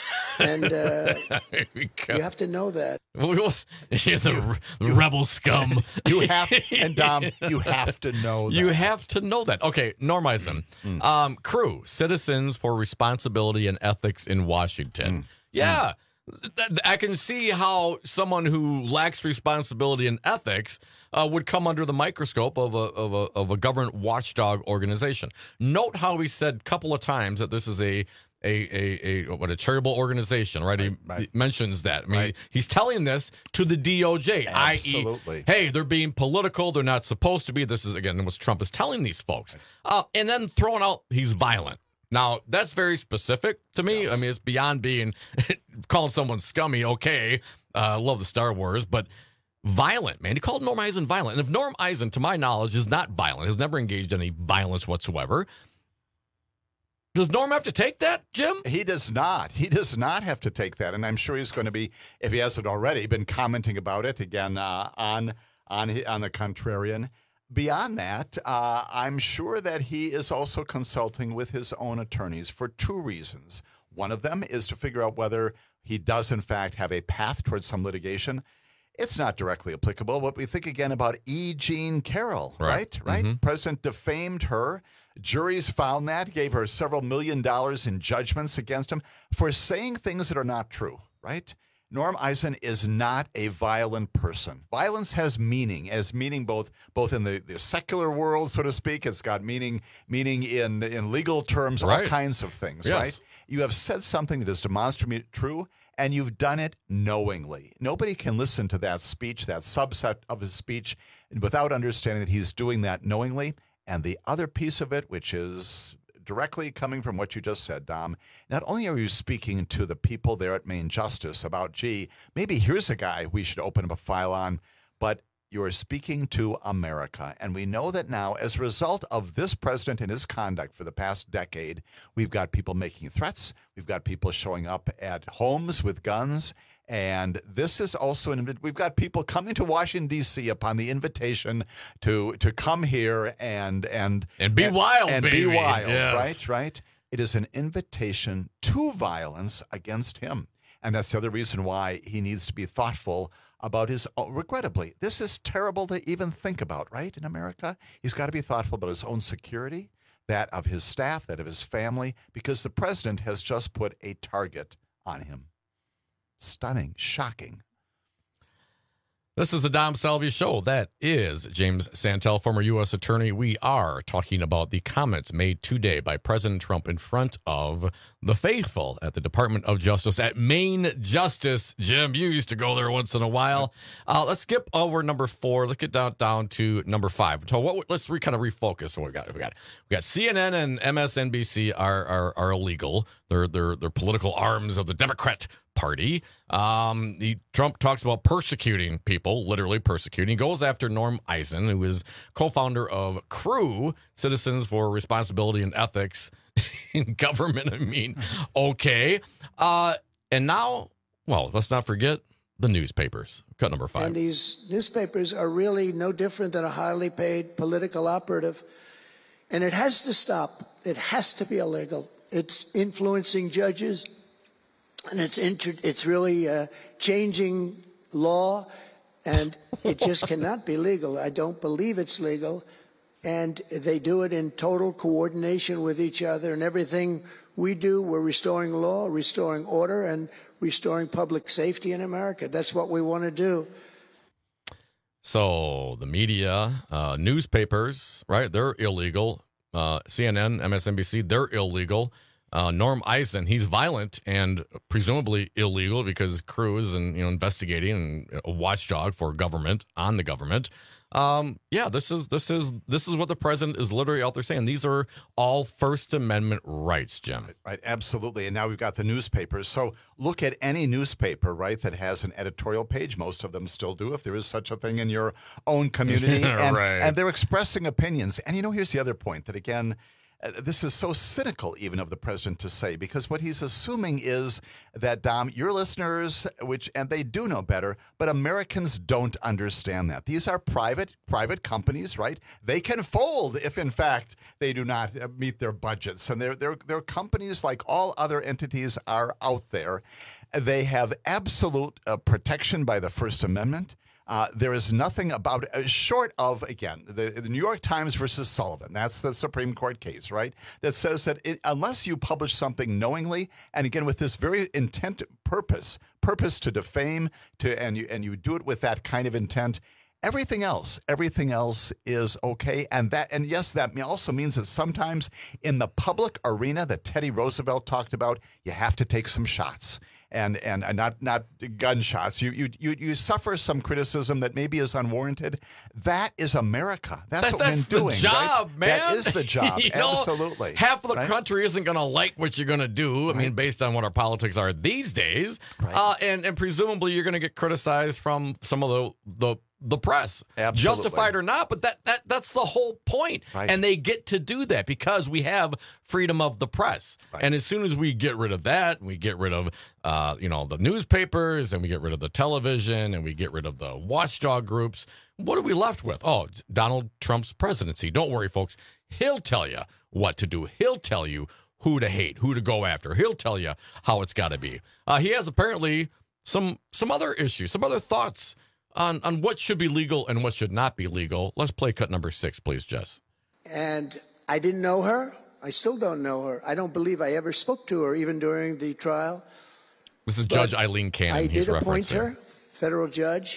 And uh, you have to know that. You're the, the rebel scum. You have, and Dom, you have to know that. You have to know that. Okay, Norm Eisen. Mm. Um, Crew, Citizens for Responsibility and Ethics in Washington. Mm. Yeah, mm. I can see how someone who lacks responsibility and ethics uh, would come under the microscope of a, of a of a government watchdog organization. Note how he said a couple of times that this is a A, a, a what a charitable organization, right? He, right. he mentions that. I mean, right. he's telling this to the D O J, Absolutely. that is, hey, they're being political. They're not supposed to be. This is, again, what Trump is telling these folks. Uh, and then throwing out he's violent. Now, that's very specific to me. Yes. I mean, it's beyond being calling someone scummy. Okay, I uh, love the Star Wars, but violent, man. He called Norm Eisen violent. And if Norm Eisen, to my knowledge, is not violent, has never engaged in any violence whatsoever, does Norm have to take that, Jim? He does not. He does not have to take that. And I'm sure he's going to be, if he hasn't already, been commenting about it again uh, on, on, on the Contrarian. Beyond that, uh, I'm sure that he is also consulting with his own attorneys for two reasons. One of them is to figure out whether he does, in fact, have a path towards some litigation. It's not directly applicable, but we think again about E. Jean Carroll, right? Right? right? Mm-hmm. President defamed her. Juries found that, gave her several million dollars in judgments against him for saying things that are not true, right? Norm Eisen is not a violent person. Violence has meaning, as meaning both both in the, the secular world, so to speak. It's got meaning meaning in, in legal terms, right. all kinds of things, yes. right? You have said something that is demonstrably true, and you've done it knowingly. Nobody can listen to that speech, that subset of his speech, without understanding that he's doing that knowingly. And the other piece of it, which is directly coming from what you just said, Dom, not only are you speaking to the people there at Main Justice about, gee, maybe here's a guy we should open up a file on, but you are speaking to America. And we know that now, as a result of this president and his conduct for the past decade, we've got people making threats. We've got people showing up at homes with guns. And this is also an, we've got people coming to Washington, D C upon the invitation to to come here and and and be and, wild, and baby. be wild, yes. right? Right. It is an invitation to violence against him, and that's the other reason why he needs to be thoughtful about his. Oh, regrettably, this is terrible to even think about, right? In America, he's got to be thoughtful about his own security. that of his staff, that of his family, because the president has just put a target on him. Stunning, shocking. This is the Dom Salvia Show. That is James Santel, former U S attorney. We are talking about the comments made today by President Trump in front of the faithful at the Department of Justice at Main Justice. Jim, you used to go there once in a while. Uh, let's skip over number four. Let's get down down to number five. So what? Let's re, kind of refocus. What we got? We got we got C N N and M S N B C are are, are illegal. They're they're they're political arms of the Democrat Party. Um, he, Trump talks about persecuting people, literally persecuting. He goes after Norm Eisen, who is co-founder of C R E W, Citizens for Responsibility and Ethics in Government. I mean, okay. Uh, and now, well, let's not forget the newspapers. Cut number five. And these newspapers are really no different than a highly paid political operative. And it has to stop. It has to be illegal. It's influencing judges. And it's inter- it's really uh, changing law, and it just cannot be legal. I don't believe it's legal. And they do it in total coordination with each other. And everything we do, we're restoring law, restoring order, and restoring public safety in America. That's what we want to do. So the media, uh, newspapers, right, they're illegal. Uh, C N N, M S N B C, they're illegal. Uh, Norm Eisen, he's violent and presumably illegal because C R E W is and, you know, investigating and a watchdog for government on the government. Um, yeah, this is this is this is what the president is literally out there saying. These are all First Amendment rights, Jim. Right, right, absolutely. And now we've got the newspapers. So look at any newspaper, right, that has an editorial page. Most of them still do, if there is such a thing in your own community. and, right. and they're expressing opinions. And, you know, here's the other point that, again, Uh, this is so cynical even of the president to say, because what he's assuming is that, Dom, your listeners, which and they do know better, but Americans don't understand that. These are private private companies, right? They can fold if, in fact, they do not meet their budgets. And they're, they're, they're companies like all other entities are out there. They have absolute uh, protection by the First Amendment. Uh, there is nothing about uh, short of, again, the, the New York Times versus Sullivan. That's the Supreme Court case, right? That says that it, unless you publish something knowingly, and again with this very intent purpose, purpose to defame, to and you and you do it with that kind of intent. Everything else, everything else is okay, and that, and yes, that also means that sometimes in the public arena that Teddy Roosevelt talked about, you have to take some shots. And and not not gunshots. You you you you suffer some criticism that maybe is unwarranted. That is America. That's, that, what that's we're the doing. job, right? man. That is the job. You know, absolutely. Half of the right? country isn't going to like what you're going to do. I right. mean, based on what our politics are these days, right. uh, and and presumably you're going to get criticized from some of the the. the press, Absolutely. justified or not, but that that that's the whole point. Right. And they get to do that because we have freedom of the press. Right. And as soon as we get rid of that, we get rid of uh, you know, the newspapers, and we get rid of the television, and we get rid of the watchdog groups. What are we left with? Oh, Donald Trump's presidency. Don't worry, folks. He'll tell you what to do. He'll tell you who to hate, who to go after. He'll tell you how it's got to be. Uh, he has apparently some some other issues, some other thoughts on, on what should be legal and what should not be legal. Let's play cut number six, please, Jess. And I didn't know her. I still don't know her. I don't believe I ever spoke to her, even during the trial. This is But Judge Eileen Cannon. I he's did appoint referencing. her, federal judge.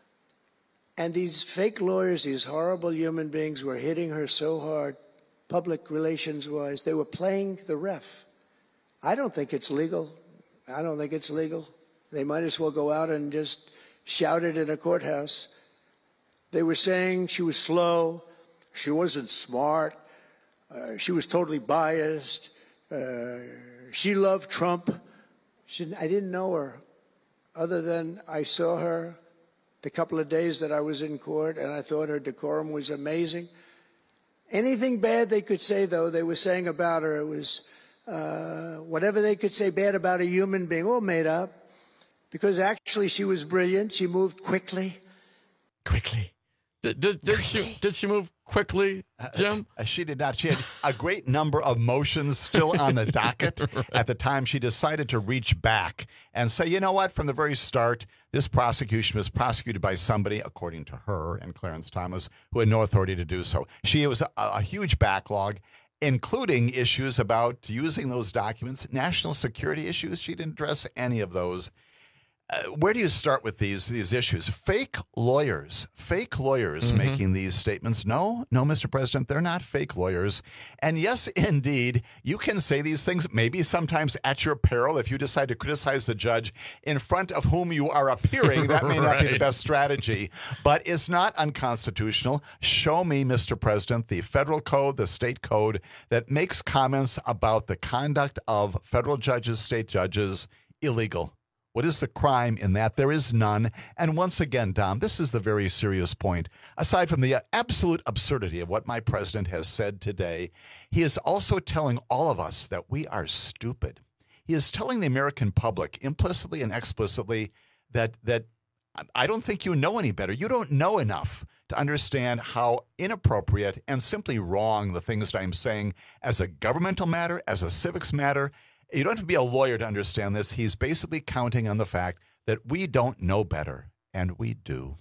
And these fake lawyers, these horrible human beings, were hitting her so hard, public relations-wise. They were playing the ref. I don't think it's legal. I don't think it's legal. They might as well go out and just shout it in a courthouse. They were saying she was slow, she wasn't smart, uh, she was totally biased, uh, she loved Trump. She, I didn't know her, other than I saw her the couple of days that I was in court, and I thought her decorum was amazing. Anything bad they could say, though, they were saying about her, it was uh, whatever they could say bad about a human being, all made up. Because actually she was brilliant. She moved quickly. Quickly. Did, did, did she did she move quickly, Jim? Uh, she did not. She had a great number of motions still on the docket. Right. At the time, she decided to reach back and say, you know what, from the very start, this prosecution was prosecuted by somebody, according to her and Clarence Thomas, who had no authority to do so. She was a, a huge backlog. including issues about using those documents, national security issues. She didn't address any of those. Uh, where do you start with these these issues? Fake lawyers, fake lawyers Mm-hmm. making these statements. No, no, Mister President, they're not fake lawyers. And yes, indeed, you can say these things maybe sometimes at your peril if you decide to criticize the judge in front of whom you are appearing. That may not be the Right. best strategy, but it's not unconstitutional. Show me, Mister President, the federal code, the state code that makes comments about the conduct of federal judges, state judges, illegal. What is the crime in that? There is none. And once again, Dom, this is the very serious point. Aside from the absolute absurdity of what my president has said today, he is also telling all of us that we are stupid. He is telling the American public implicitly and explicitly that that I don't think you know any better. You don't know enough to understand how inappropriate and simply wrong the things that I'm saying as a governmental matter, as a civics matter. You don't have to be a lawyer to understand this. He's basically counting on the fact that we don't know better, and we do.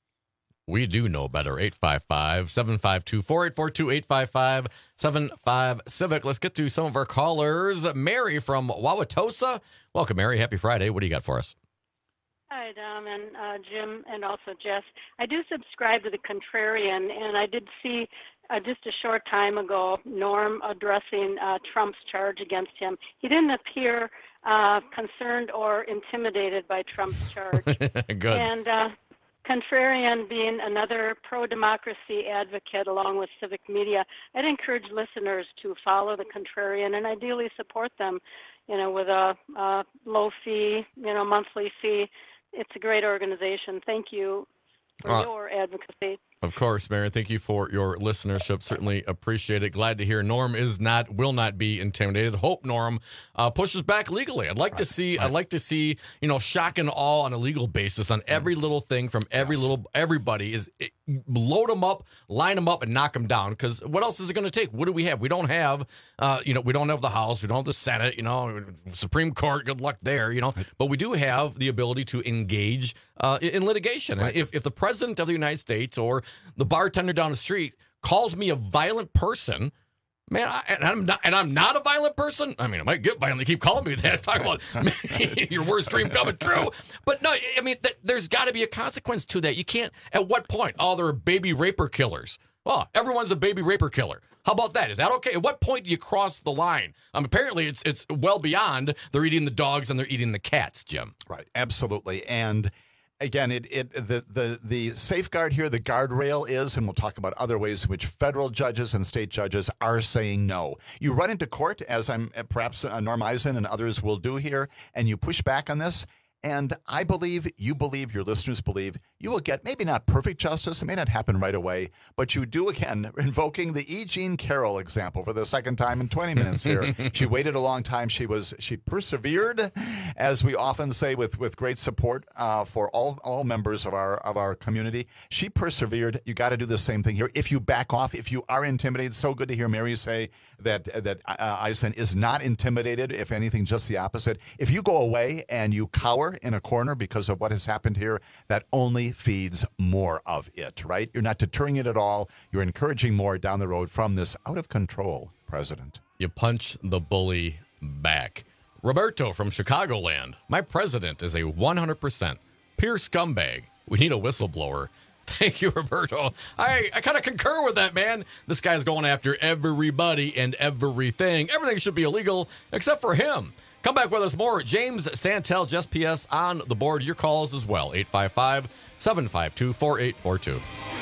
We do know better. eight five five, seven five two, four eight four two, eight five five, seven five Civic. Let's get to some of our callers. Mary from Wauwatosa. Welcome, Mary. Happy Friday. What do you got for us? Hi, Dom and uh, Jim, and also Jess. I do subscribe to the Contrarian, and I did see uh, just a short time ago Norm addressing uh, Trump's charge against him. He didn't appear uh, concerned or intimidated by Trump's charge. Good. And uh, Contrarian being another pro-democracy advocate along with Civic Media, I'd encourage listeners to follow the Contrarian and ideally support them, you know, with a, a low fee, you know, monthly fee. It's a great organization. Thank you for Uh, your advocacy. Of course, Mary. Thank you for your listenership. Certainly appreciate it. Glad to hear Norm is not, will not be intimidated. Hope Norm uh, pushes back legally. I'd like to see, I'd like to see, you know, shock and awe on a legal basis on every little thing from every little, everybody is it, load them up, line them up, and knock them down. Because what else is it going to take? What do we have? We don't have, uh, you know, we don't have the House, we don't have the Senate, you know, Supreme Court. Good luck there, you know. But we do have the ability to engage uh, in, in litigation. Right. If if the president of the United States or the bartender down the street calls me a violent person, man, I, and I'm not, and I'm not a violent person. I mean, I might get violent. Keep calling me that. Talk about your worst dream coming true. But no, I mean, th- there's got to be a consequence to that. You can't. At what point? Oh, they're baby raper killers. Well, everyone's a baby raper killer. How about that? Is that okay? At what point do you cross the line? Um, apparently, it's it's well beyond. They're eating the dogs and they're eating the cats, Jim. Right. Absolutely. And again, it, it the, the the safeguard here, the guardrail is, and we'll talk about other ways in which federal judges and state judges are saying no. You run into court, as I'm perhaps uh, Norm Eisen and others will do here, and you push back on this. And I believe, you believe, your listeners believe, you will get maybe not perfect justice. It may not happen right away, but you do, again, invoking the E. Jean Carroll example for the second time in twenty minutes here. She waited a long time. She was she persevered, as we often say, with, with great support uh, for all all members of our of our community. She persevered. You got to do the same thing here. If you back off, if you are intimidated, so good to hear Mary say that that uh, Eisen is not intimidated. If anything, just the opposite. If you go away and you cower in a corner because of what has happened here, that only feeds more of it, right? You're not deterring it at all. You're encouraging more down the road from this out-of-control president. You punch the bully back. Roberto from Chicagoland. My president is a one hundred percent pure scumbag. We need a whistleblower. Thank you, Roberto. I, I kind of concur with that, man. This guy's going after everybody and everything. Everything should be illegal except for him. Come back with us more. James Santel, Just P S on the board. Your calls as well. eight five five, seven five two, four eight four two.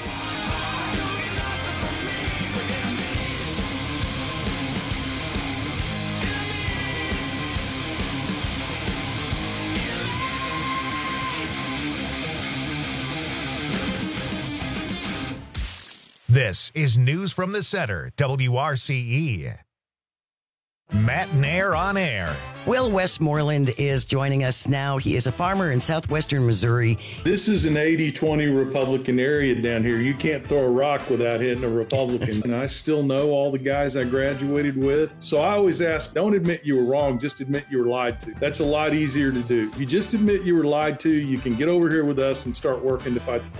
This is News from the Center, W R C E. Matt Nair on air. Will Westmoreland is joining us now. He is a farmer in southwestern Missouri. This is an eighty twenty Republican area down here. You can't throw a rock without hitting a Republican. And I still know all the guys I graduated with. So I always ask, don't admit you were wrong, just admit you were lied to. That's a lot easier to do. If you just admit you were lied to, you can get over here with us and start working to fight the problem.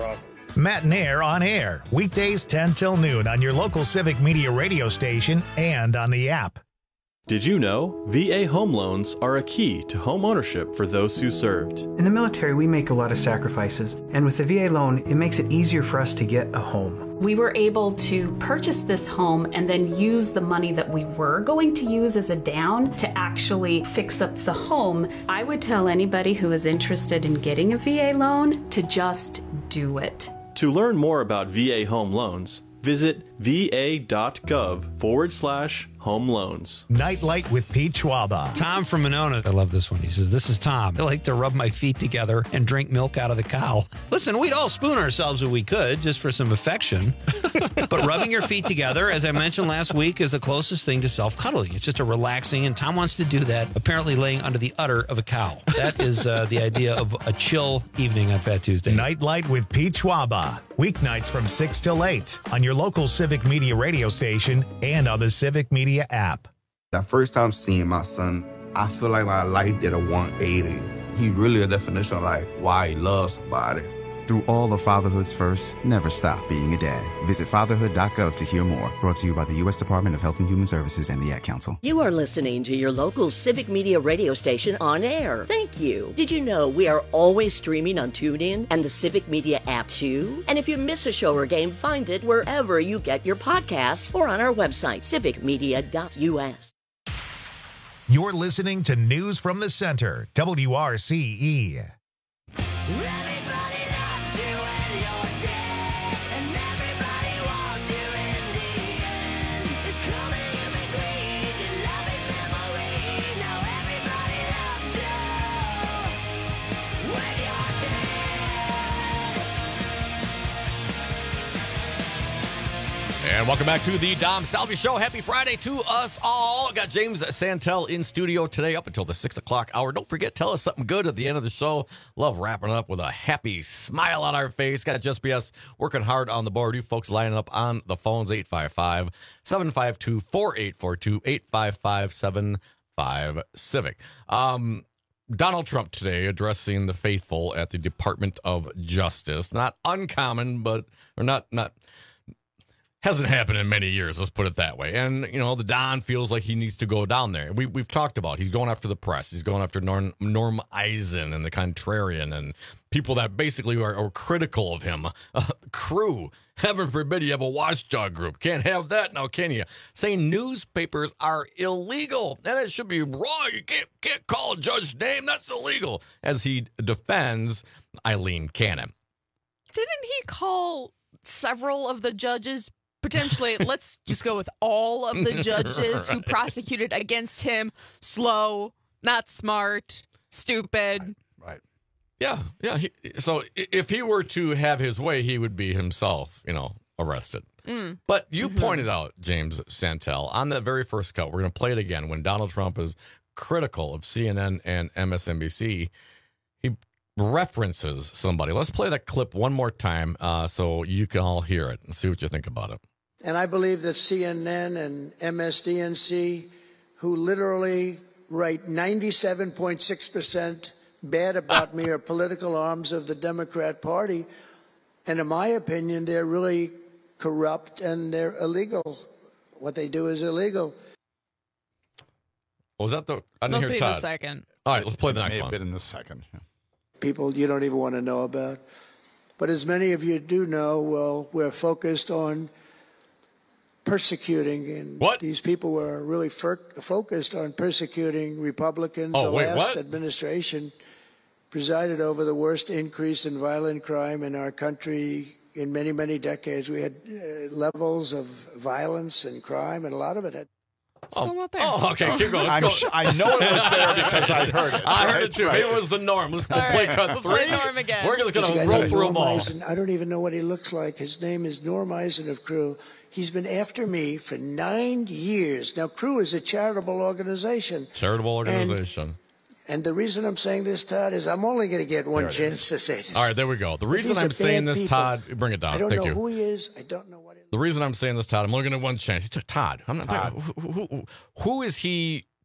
Matinaire on Air, weekdays ten till noon on your local Civic Media radio station and on the app. Did you know V A home loans are a key to home ownership for those who served? In the military, we make a lot of sacrifices, and with the V A loan, it makes it easier for us to get a home. We were able to purchase this home and then use the money that we were going to use as a down to actually fix up the home. I would tell anybody who is interested in getting a V A loan to just do it. To learn more about V A home loans, visit va.gov forward slash home loans. Nightlight with Pete Schwaba. Tom from Monona. I love this one. He says, this is Tom. I like to rub my feet together and drink milk out of the cow. Listen, we'd all spoon ourselves if we could, just for some affection. But rubbing your feet together, as I mentioned last week, is the closest thing to self-cuddling. It's just a relaxing, and Tom wants to do that, apparently laying under the udder of a cow. That is uh, the idea of a chill evening on Fat Tuesday. Nightlight with Pete Schwaba. Weeknights from six till eight on your local Civic Media radio station and on the Civic Media app. That first time seeing my son, I feel like my life did a one eighty. He really a definition of like why he loves somebody. Through all of fatherhood's first, never stop being a dad. Visit fatherhood dot gov to hear more. Brought to you by the U S Department of Health and Human Services and the Ad Council. You are listening to your local Civic Media radio station on air. Thank you. Did you know we are always streaming on TuneIn and the Civic Media app too? And if you miss a show or game, find it wherever you get your podcasts or on our website, civic media dot u s. You're listening to News from the Center, W R C E. And welcome back to the Dom Salvi Show. Happy Friday to us all. Got James Santel in studio today up until the six o'clock hour. Don't forget, tell us something good at the end of the show. Love wrapping up with a happy smile on our face. Got Just B S working hard on the board. You folks lining up on the phones, eight five five, seven five two, four eight four two, eight five five, seven five Civic. Um, Donald Trump today addressing the faithful at the Department of Justice. Not uncommon, but, or not, not, hasn't happened in many years, let's put it that way. And, you know, the Don feels like he needs to go down there. We, we've talked about he's going after the press. He's going after Norm, Norm Eisen and the Contrarian and people that basically are, are critical of him. Uh, crew, heaven forbid you have a watchdog group. Can't have that now, can you? Saying newspapers are illegal and it should be wrong. You can't, can't call a judge's name. That's illegal. As he defends Eileen Cannon. Didn't he call several of the judges potentially, let's just go with all of the judges right. who prosecuted against him, slow, not smart, stupid. Right. right. Yeah, yeah. He, so if he were to have his way, he would be himself, you know, arrested. Mm. But you mm-hmm. pointed out, James Santel, on that very first cut, we're going to play it again, when Donald Trump is critical of C N N and M S N B C, he references somebody. Let's play that clip one more time uh, so you can all hear it and see what you think about it. And I believe that C N N and M S D N C, who literally write ninety-seven point six percent bad about me, are political arms of the Democrat Party. And in my opinion, they're really corrupt and they're illegal. What they do is illegal. Was that the... I didn't Must hear be Todd. The second. All right, let's play the next May one. Have been in the second. Yeah. People you don't even want to know about. But as many of you do know, well, we're focused on persecuting, and what? These people were really fir- focused on persecuting Republicans. Oh, the wait, last what? administration presided over the worst increase in violent crime in our country in many, many decades. We had uh, levels of violence and crime, and a lot of it had... Still not there. Oh, okay, keep going. Let's I'm go. sh- I know it was there because I heard it. I right? heard it too. Right. Maybe it was the norm. Let's All play right, cut we'll three. play Norm again. We're just going to This roll guy, through them Norm all. Eisen, I don't even know what he looks like. His name is Norm Eisen of Crew. He's been after me for nine years. Now, Crew is a charitable organization. Charitable organization. And, and the reason I'm saying this, Todd, is I'm only going to get one chance to say this. All right, there we go. The But reason these I'm are saying bad this, people. Todd, bring it down. I don't Thank know you. who he is. I don't know what he The reason I'm saying this, Todd, I'm only going to have one chance. He's Todd. I'm not. Todd. Who, who, who, who is he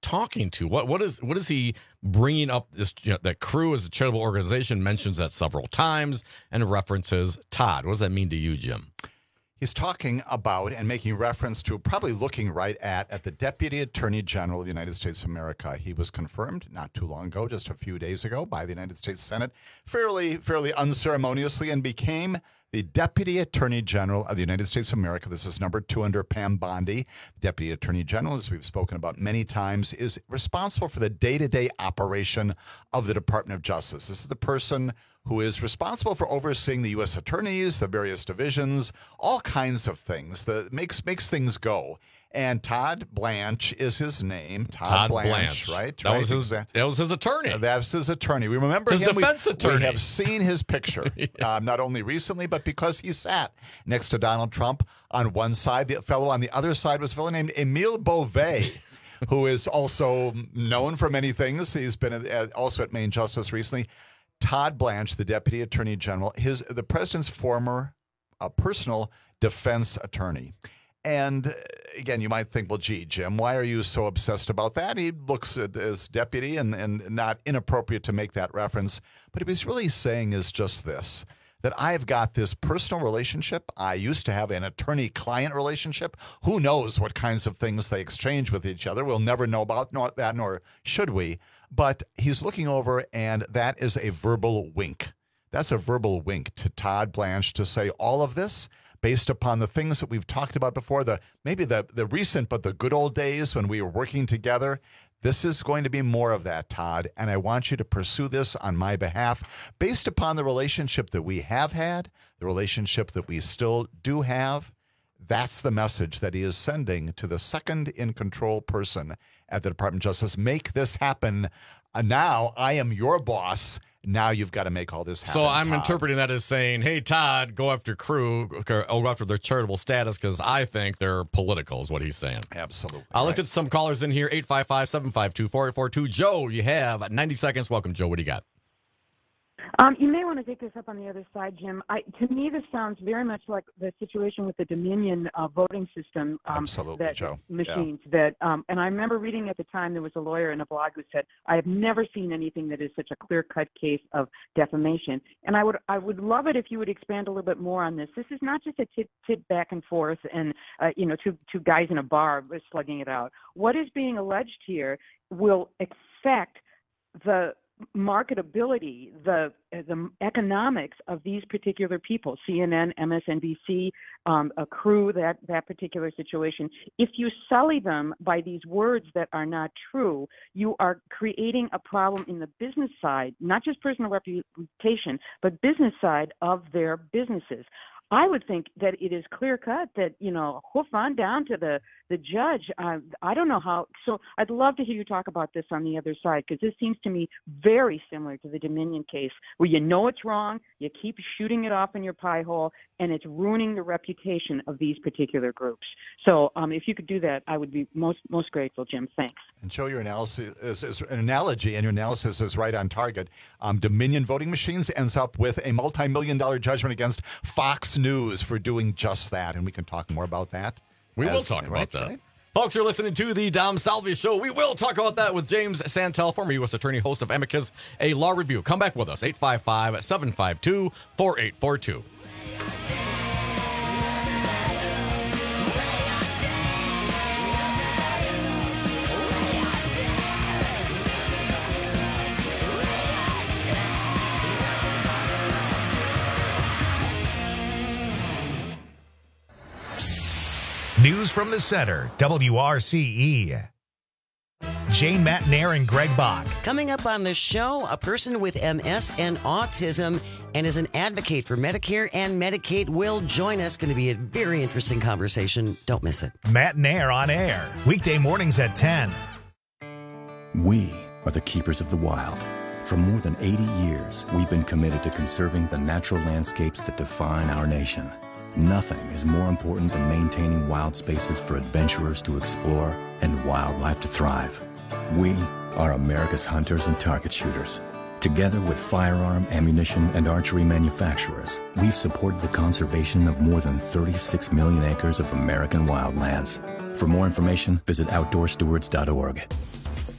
talking to? What what is what is he bringing up? This you know, that Crew as a charitable organization mentions that several times and references Todd. What does that mean to you, Jim? He's talking about and making reference to, probably looking right at, at the Deputy Attorney General of the United States of America. He was confirmed not too long ago, just a few days ago, by the United States Senate, fairly, fairly unceremoniously, and became the Deputy Attorney General of the United States of America. This is number two under Pam Bondi. Deputy Attorney General, as we've spoken about many times, is responsible for the day-to-day operation of the Department of Justice. This is the person who is responsible for overseeing the U S attorneys, the various divisions, all kinds of things that makes makes things go. And Todd Blanche is his name. Todd, Todd Blanche, Blanche, right? That right? was his. That was his attorney. Uh, That's his attorney. We remember his him. defense we, attorney. We have seen his picture, yeah. um, not only recently, but because he sat next to Donald Trump on one side. The fellow on the other side was a fellow named Emile Beauvais, who is also known for many things. He's been at, also at Maine Justice recently. Todd Blanche, the Deputy Attorney General, his the president's former uh, personal defense attorney. And again, you might think, well, gee, Jim, why are you so obsessed about that? He looks at, as deputy and, and not inappropriate to make that reference. But what he's really saying is just this, that I've got this personal relationship. I used to have an attorney-client relationship. Who knows what kinds of things they exchange with each other? We'll never know about that, nor should we. But he's looking over, and that is a verbal wink. That's a verbal wink to Todd Blanche to say all of this based upon the things that we've talked about before, the maybe the, the recent but the good old days when we were working together. This is going to be more of that, Todd, and I want you to pursue this on my behalf based upon the relationship that we have had, the relationship that we still do have. That's the message that he is sending to the second in control person at the Department of Justice. Make this happen. Uh, now I am your boss. Now you've got to make all this happen. So I'm Todd. interpreting that as saying, hey, Todd, go after Crew, go after their charitable status because I think they're political is what he's saying. Absolutely. I looked right. at some callers in here, eight five five, seven five two, four eight four two. Joe, you have ninety seconds. Welcome, Joe. What do you got? Um, you may want to take this up on the other side, Jim. I, to me, this sounds very much like the situation with the Dominion uh, voting system. Um, Absolutely, that Joe. Machines yeah. that, um, and I remember reading at the time there was a lawyer in a blog who said, "I have never seen anything that is such a clear-cut case of defamation." And I would, I would love it if you would expand a little bit more on this. This is not just a tit, tit back and forth, and uh, you know, two two guys in a bar slugging it out. What is being alleged here will affect the marketability, the the economics of these particular people, C N N, M S N B C, um, a Crew, that, that particular situation. If you sully them by these words that are not true, you are creating a problem in the business side, not just personal reputation, but business side of their businesses. I would think that it is clear cut that, you know, hoof on down to the, the judge. Uh, I don't know how. So I'd love to hear you talk about this on the other side, because this seems to me very similar to the Dominion case, where you know it's wrong, you keep shooting it off in your pie hole, and it's ruining the reputation of these particular groups. So um, if you could do that, I would be most most grateful, Jim. Thanks. And Joe, your analysis is, is an analogy, and your analysis is right on target. Um, Dominion voting machines ends up with a multi-million dollar judgment against Fox News for doing just that, and we can talk more about that. We as, will talk right, about that. Right? Folks, you're listening to the Dom Salvia Show. We will talk about that with James Santel, former U S attorney, host of Amicus, a law review. Come back with us, eight five five, seven five two, four eight four two. News from the Center, W R C E. Jane Matnair and Greg Bach. Coming up on the show, a person with M S and autism and is an advocate for Medicare and Medicaid will join us. Going to be a very interesting conversation. Don't miss it. Matnair on air, weekday mornings at ten. We are the keepers of the wild. For more than eighty years, we've been committed to conserving the natural landscapes that define our nation. Nothing is more important than maintaining wild spaces for adventurers to explore and wildlife to thrive. We are America's hunters and target shooters. Together with firearm, ammunition, and archery manufacturers, we've supported the conservation of more than thirty-six million acres of American wildlands. For more information, visit outdoor stewards dot org.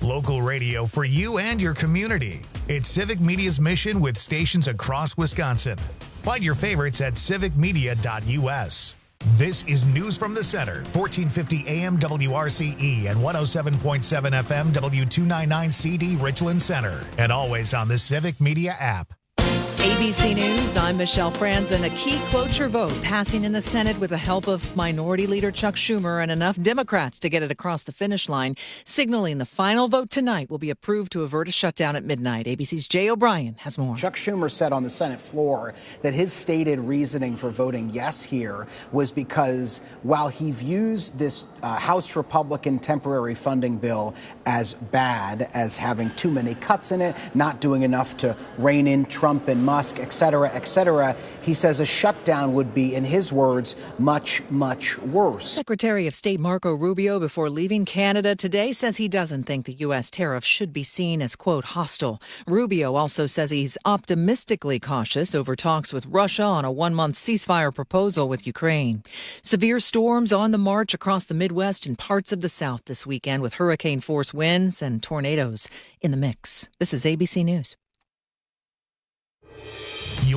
Local radio for you and your community. It's Civic Media's mission with stations across Wisconsin. Find your favorites at civic media dot u s. This is News from the Center, fourteen fifty A M W R C E and one oh seven point seven F M W two ninety-nine C D Richland Center. And always on the Civic Media app. A B C News, I'm Michelle Franzen. A key cloture vote passing in the Senate with the help of Minority Leader Chuck Schumer and enough Democrats to get it across the finish line, signaling the final vote tonight will be approved to avert a shutdown at midnight. A B C's Jay O'Brien has more. Chuck Schumer said on the Senate floor that his stated reasoning for voting yes here was because while he views this uh, House Republican temporary funding bill as bad, as having too many cuts in it, not doing enough to rein in Trump and Musk, et cetera, et cetera, he says a shutdown would be, in his words, much, much worse. Secretary of State Marco Rubio, before leaving Canada today, says he doesn't think the U S tariffs should be seen as, quote, hostile. Rubio also says he's optimistically cautious over talks with Russia on a one-month ceasefire proposal with Ukraine. Severe storms on the march across the Midwest and parts of the South this weekend with hurricane-force winds and tornadoes in the mix. This is A B C News.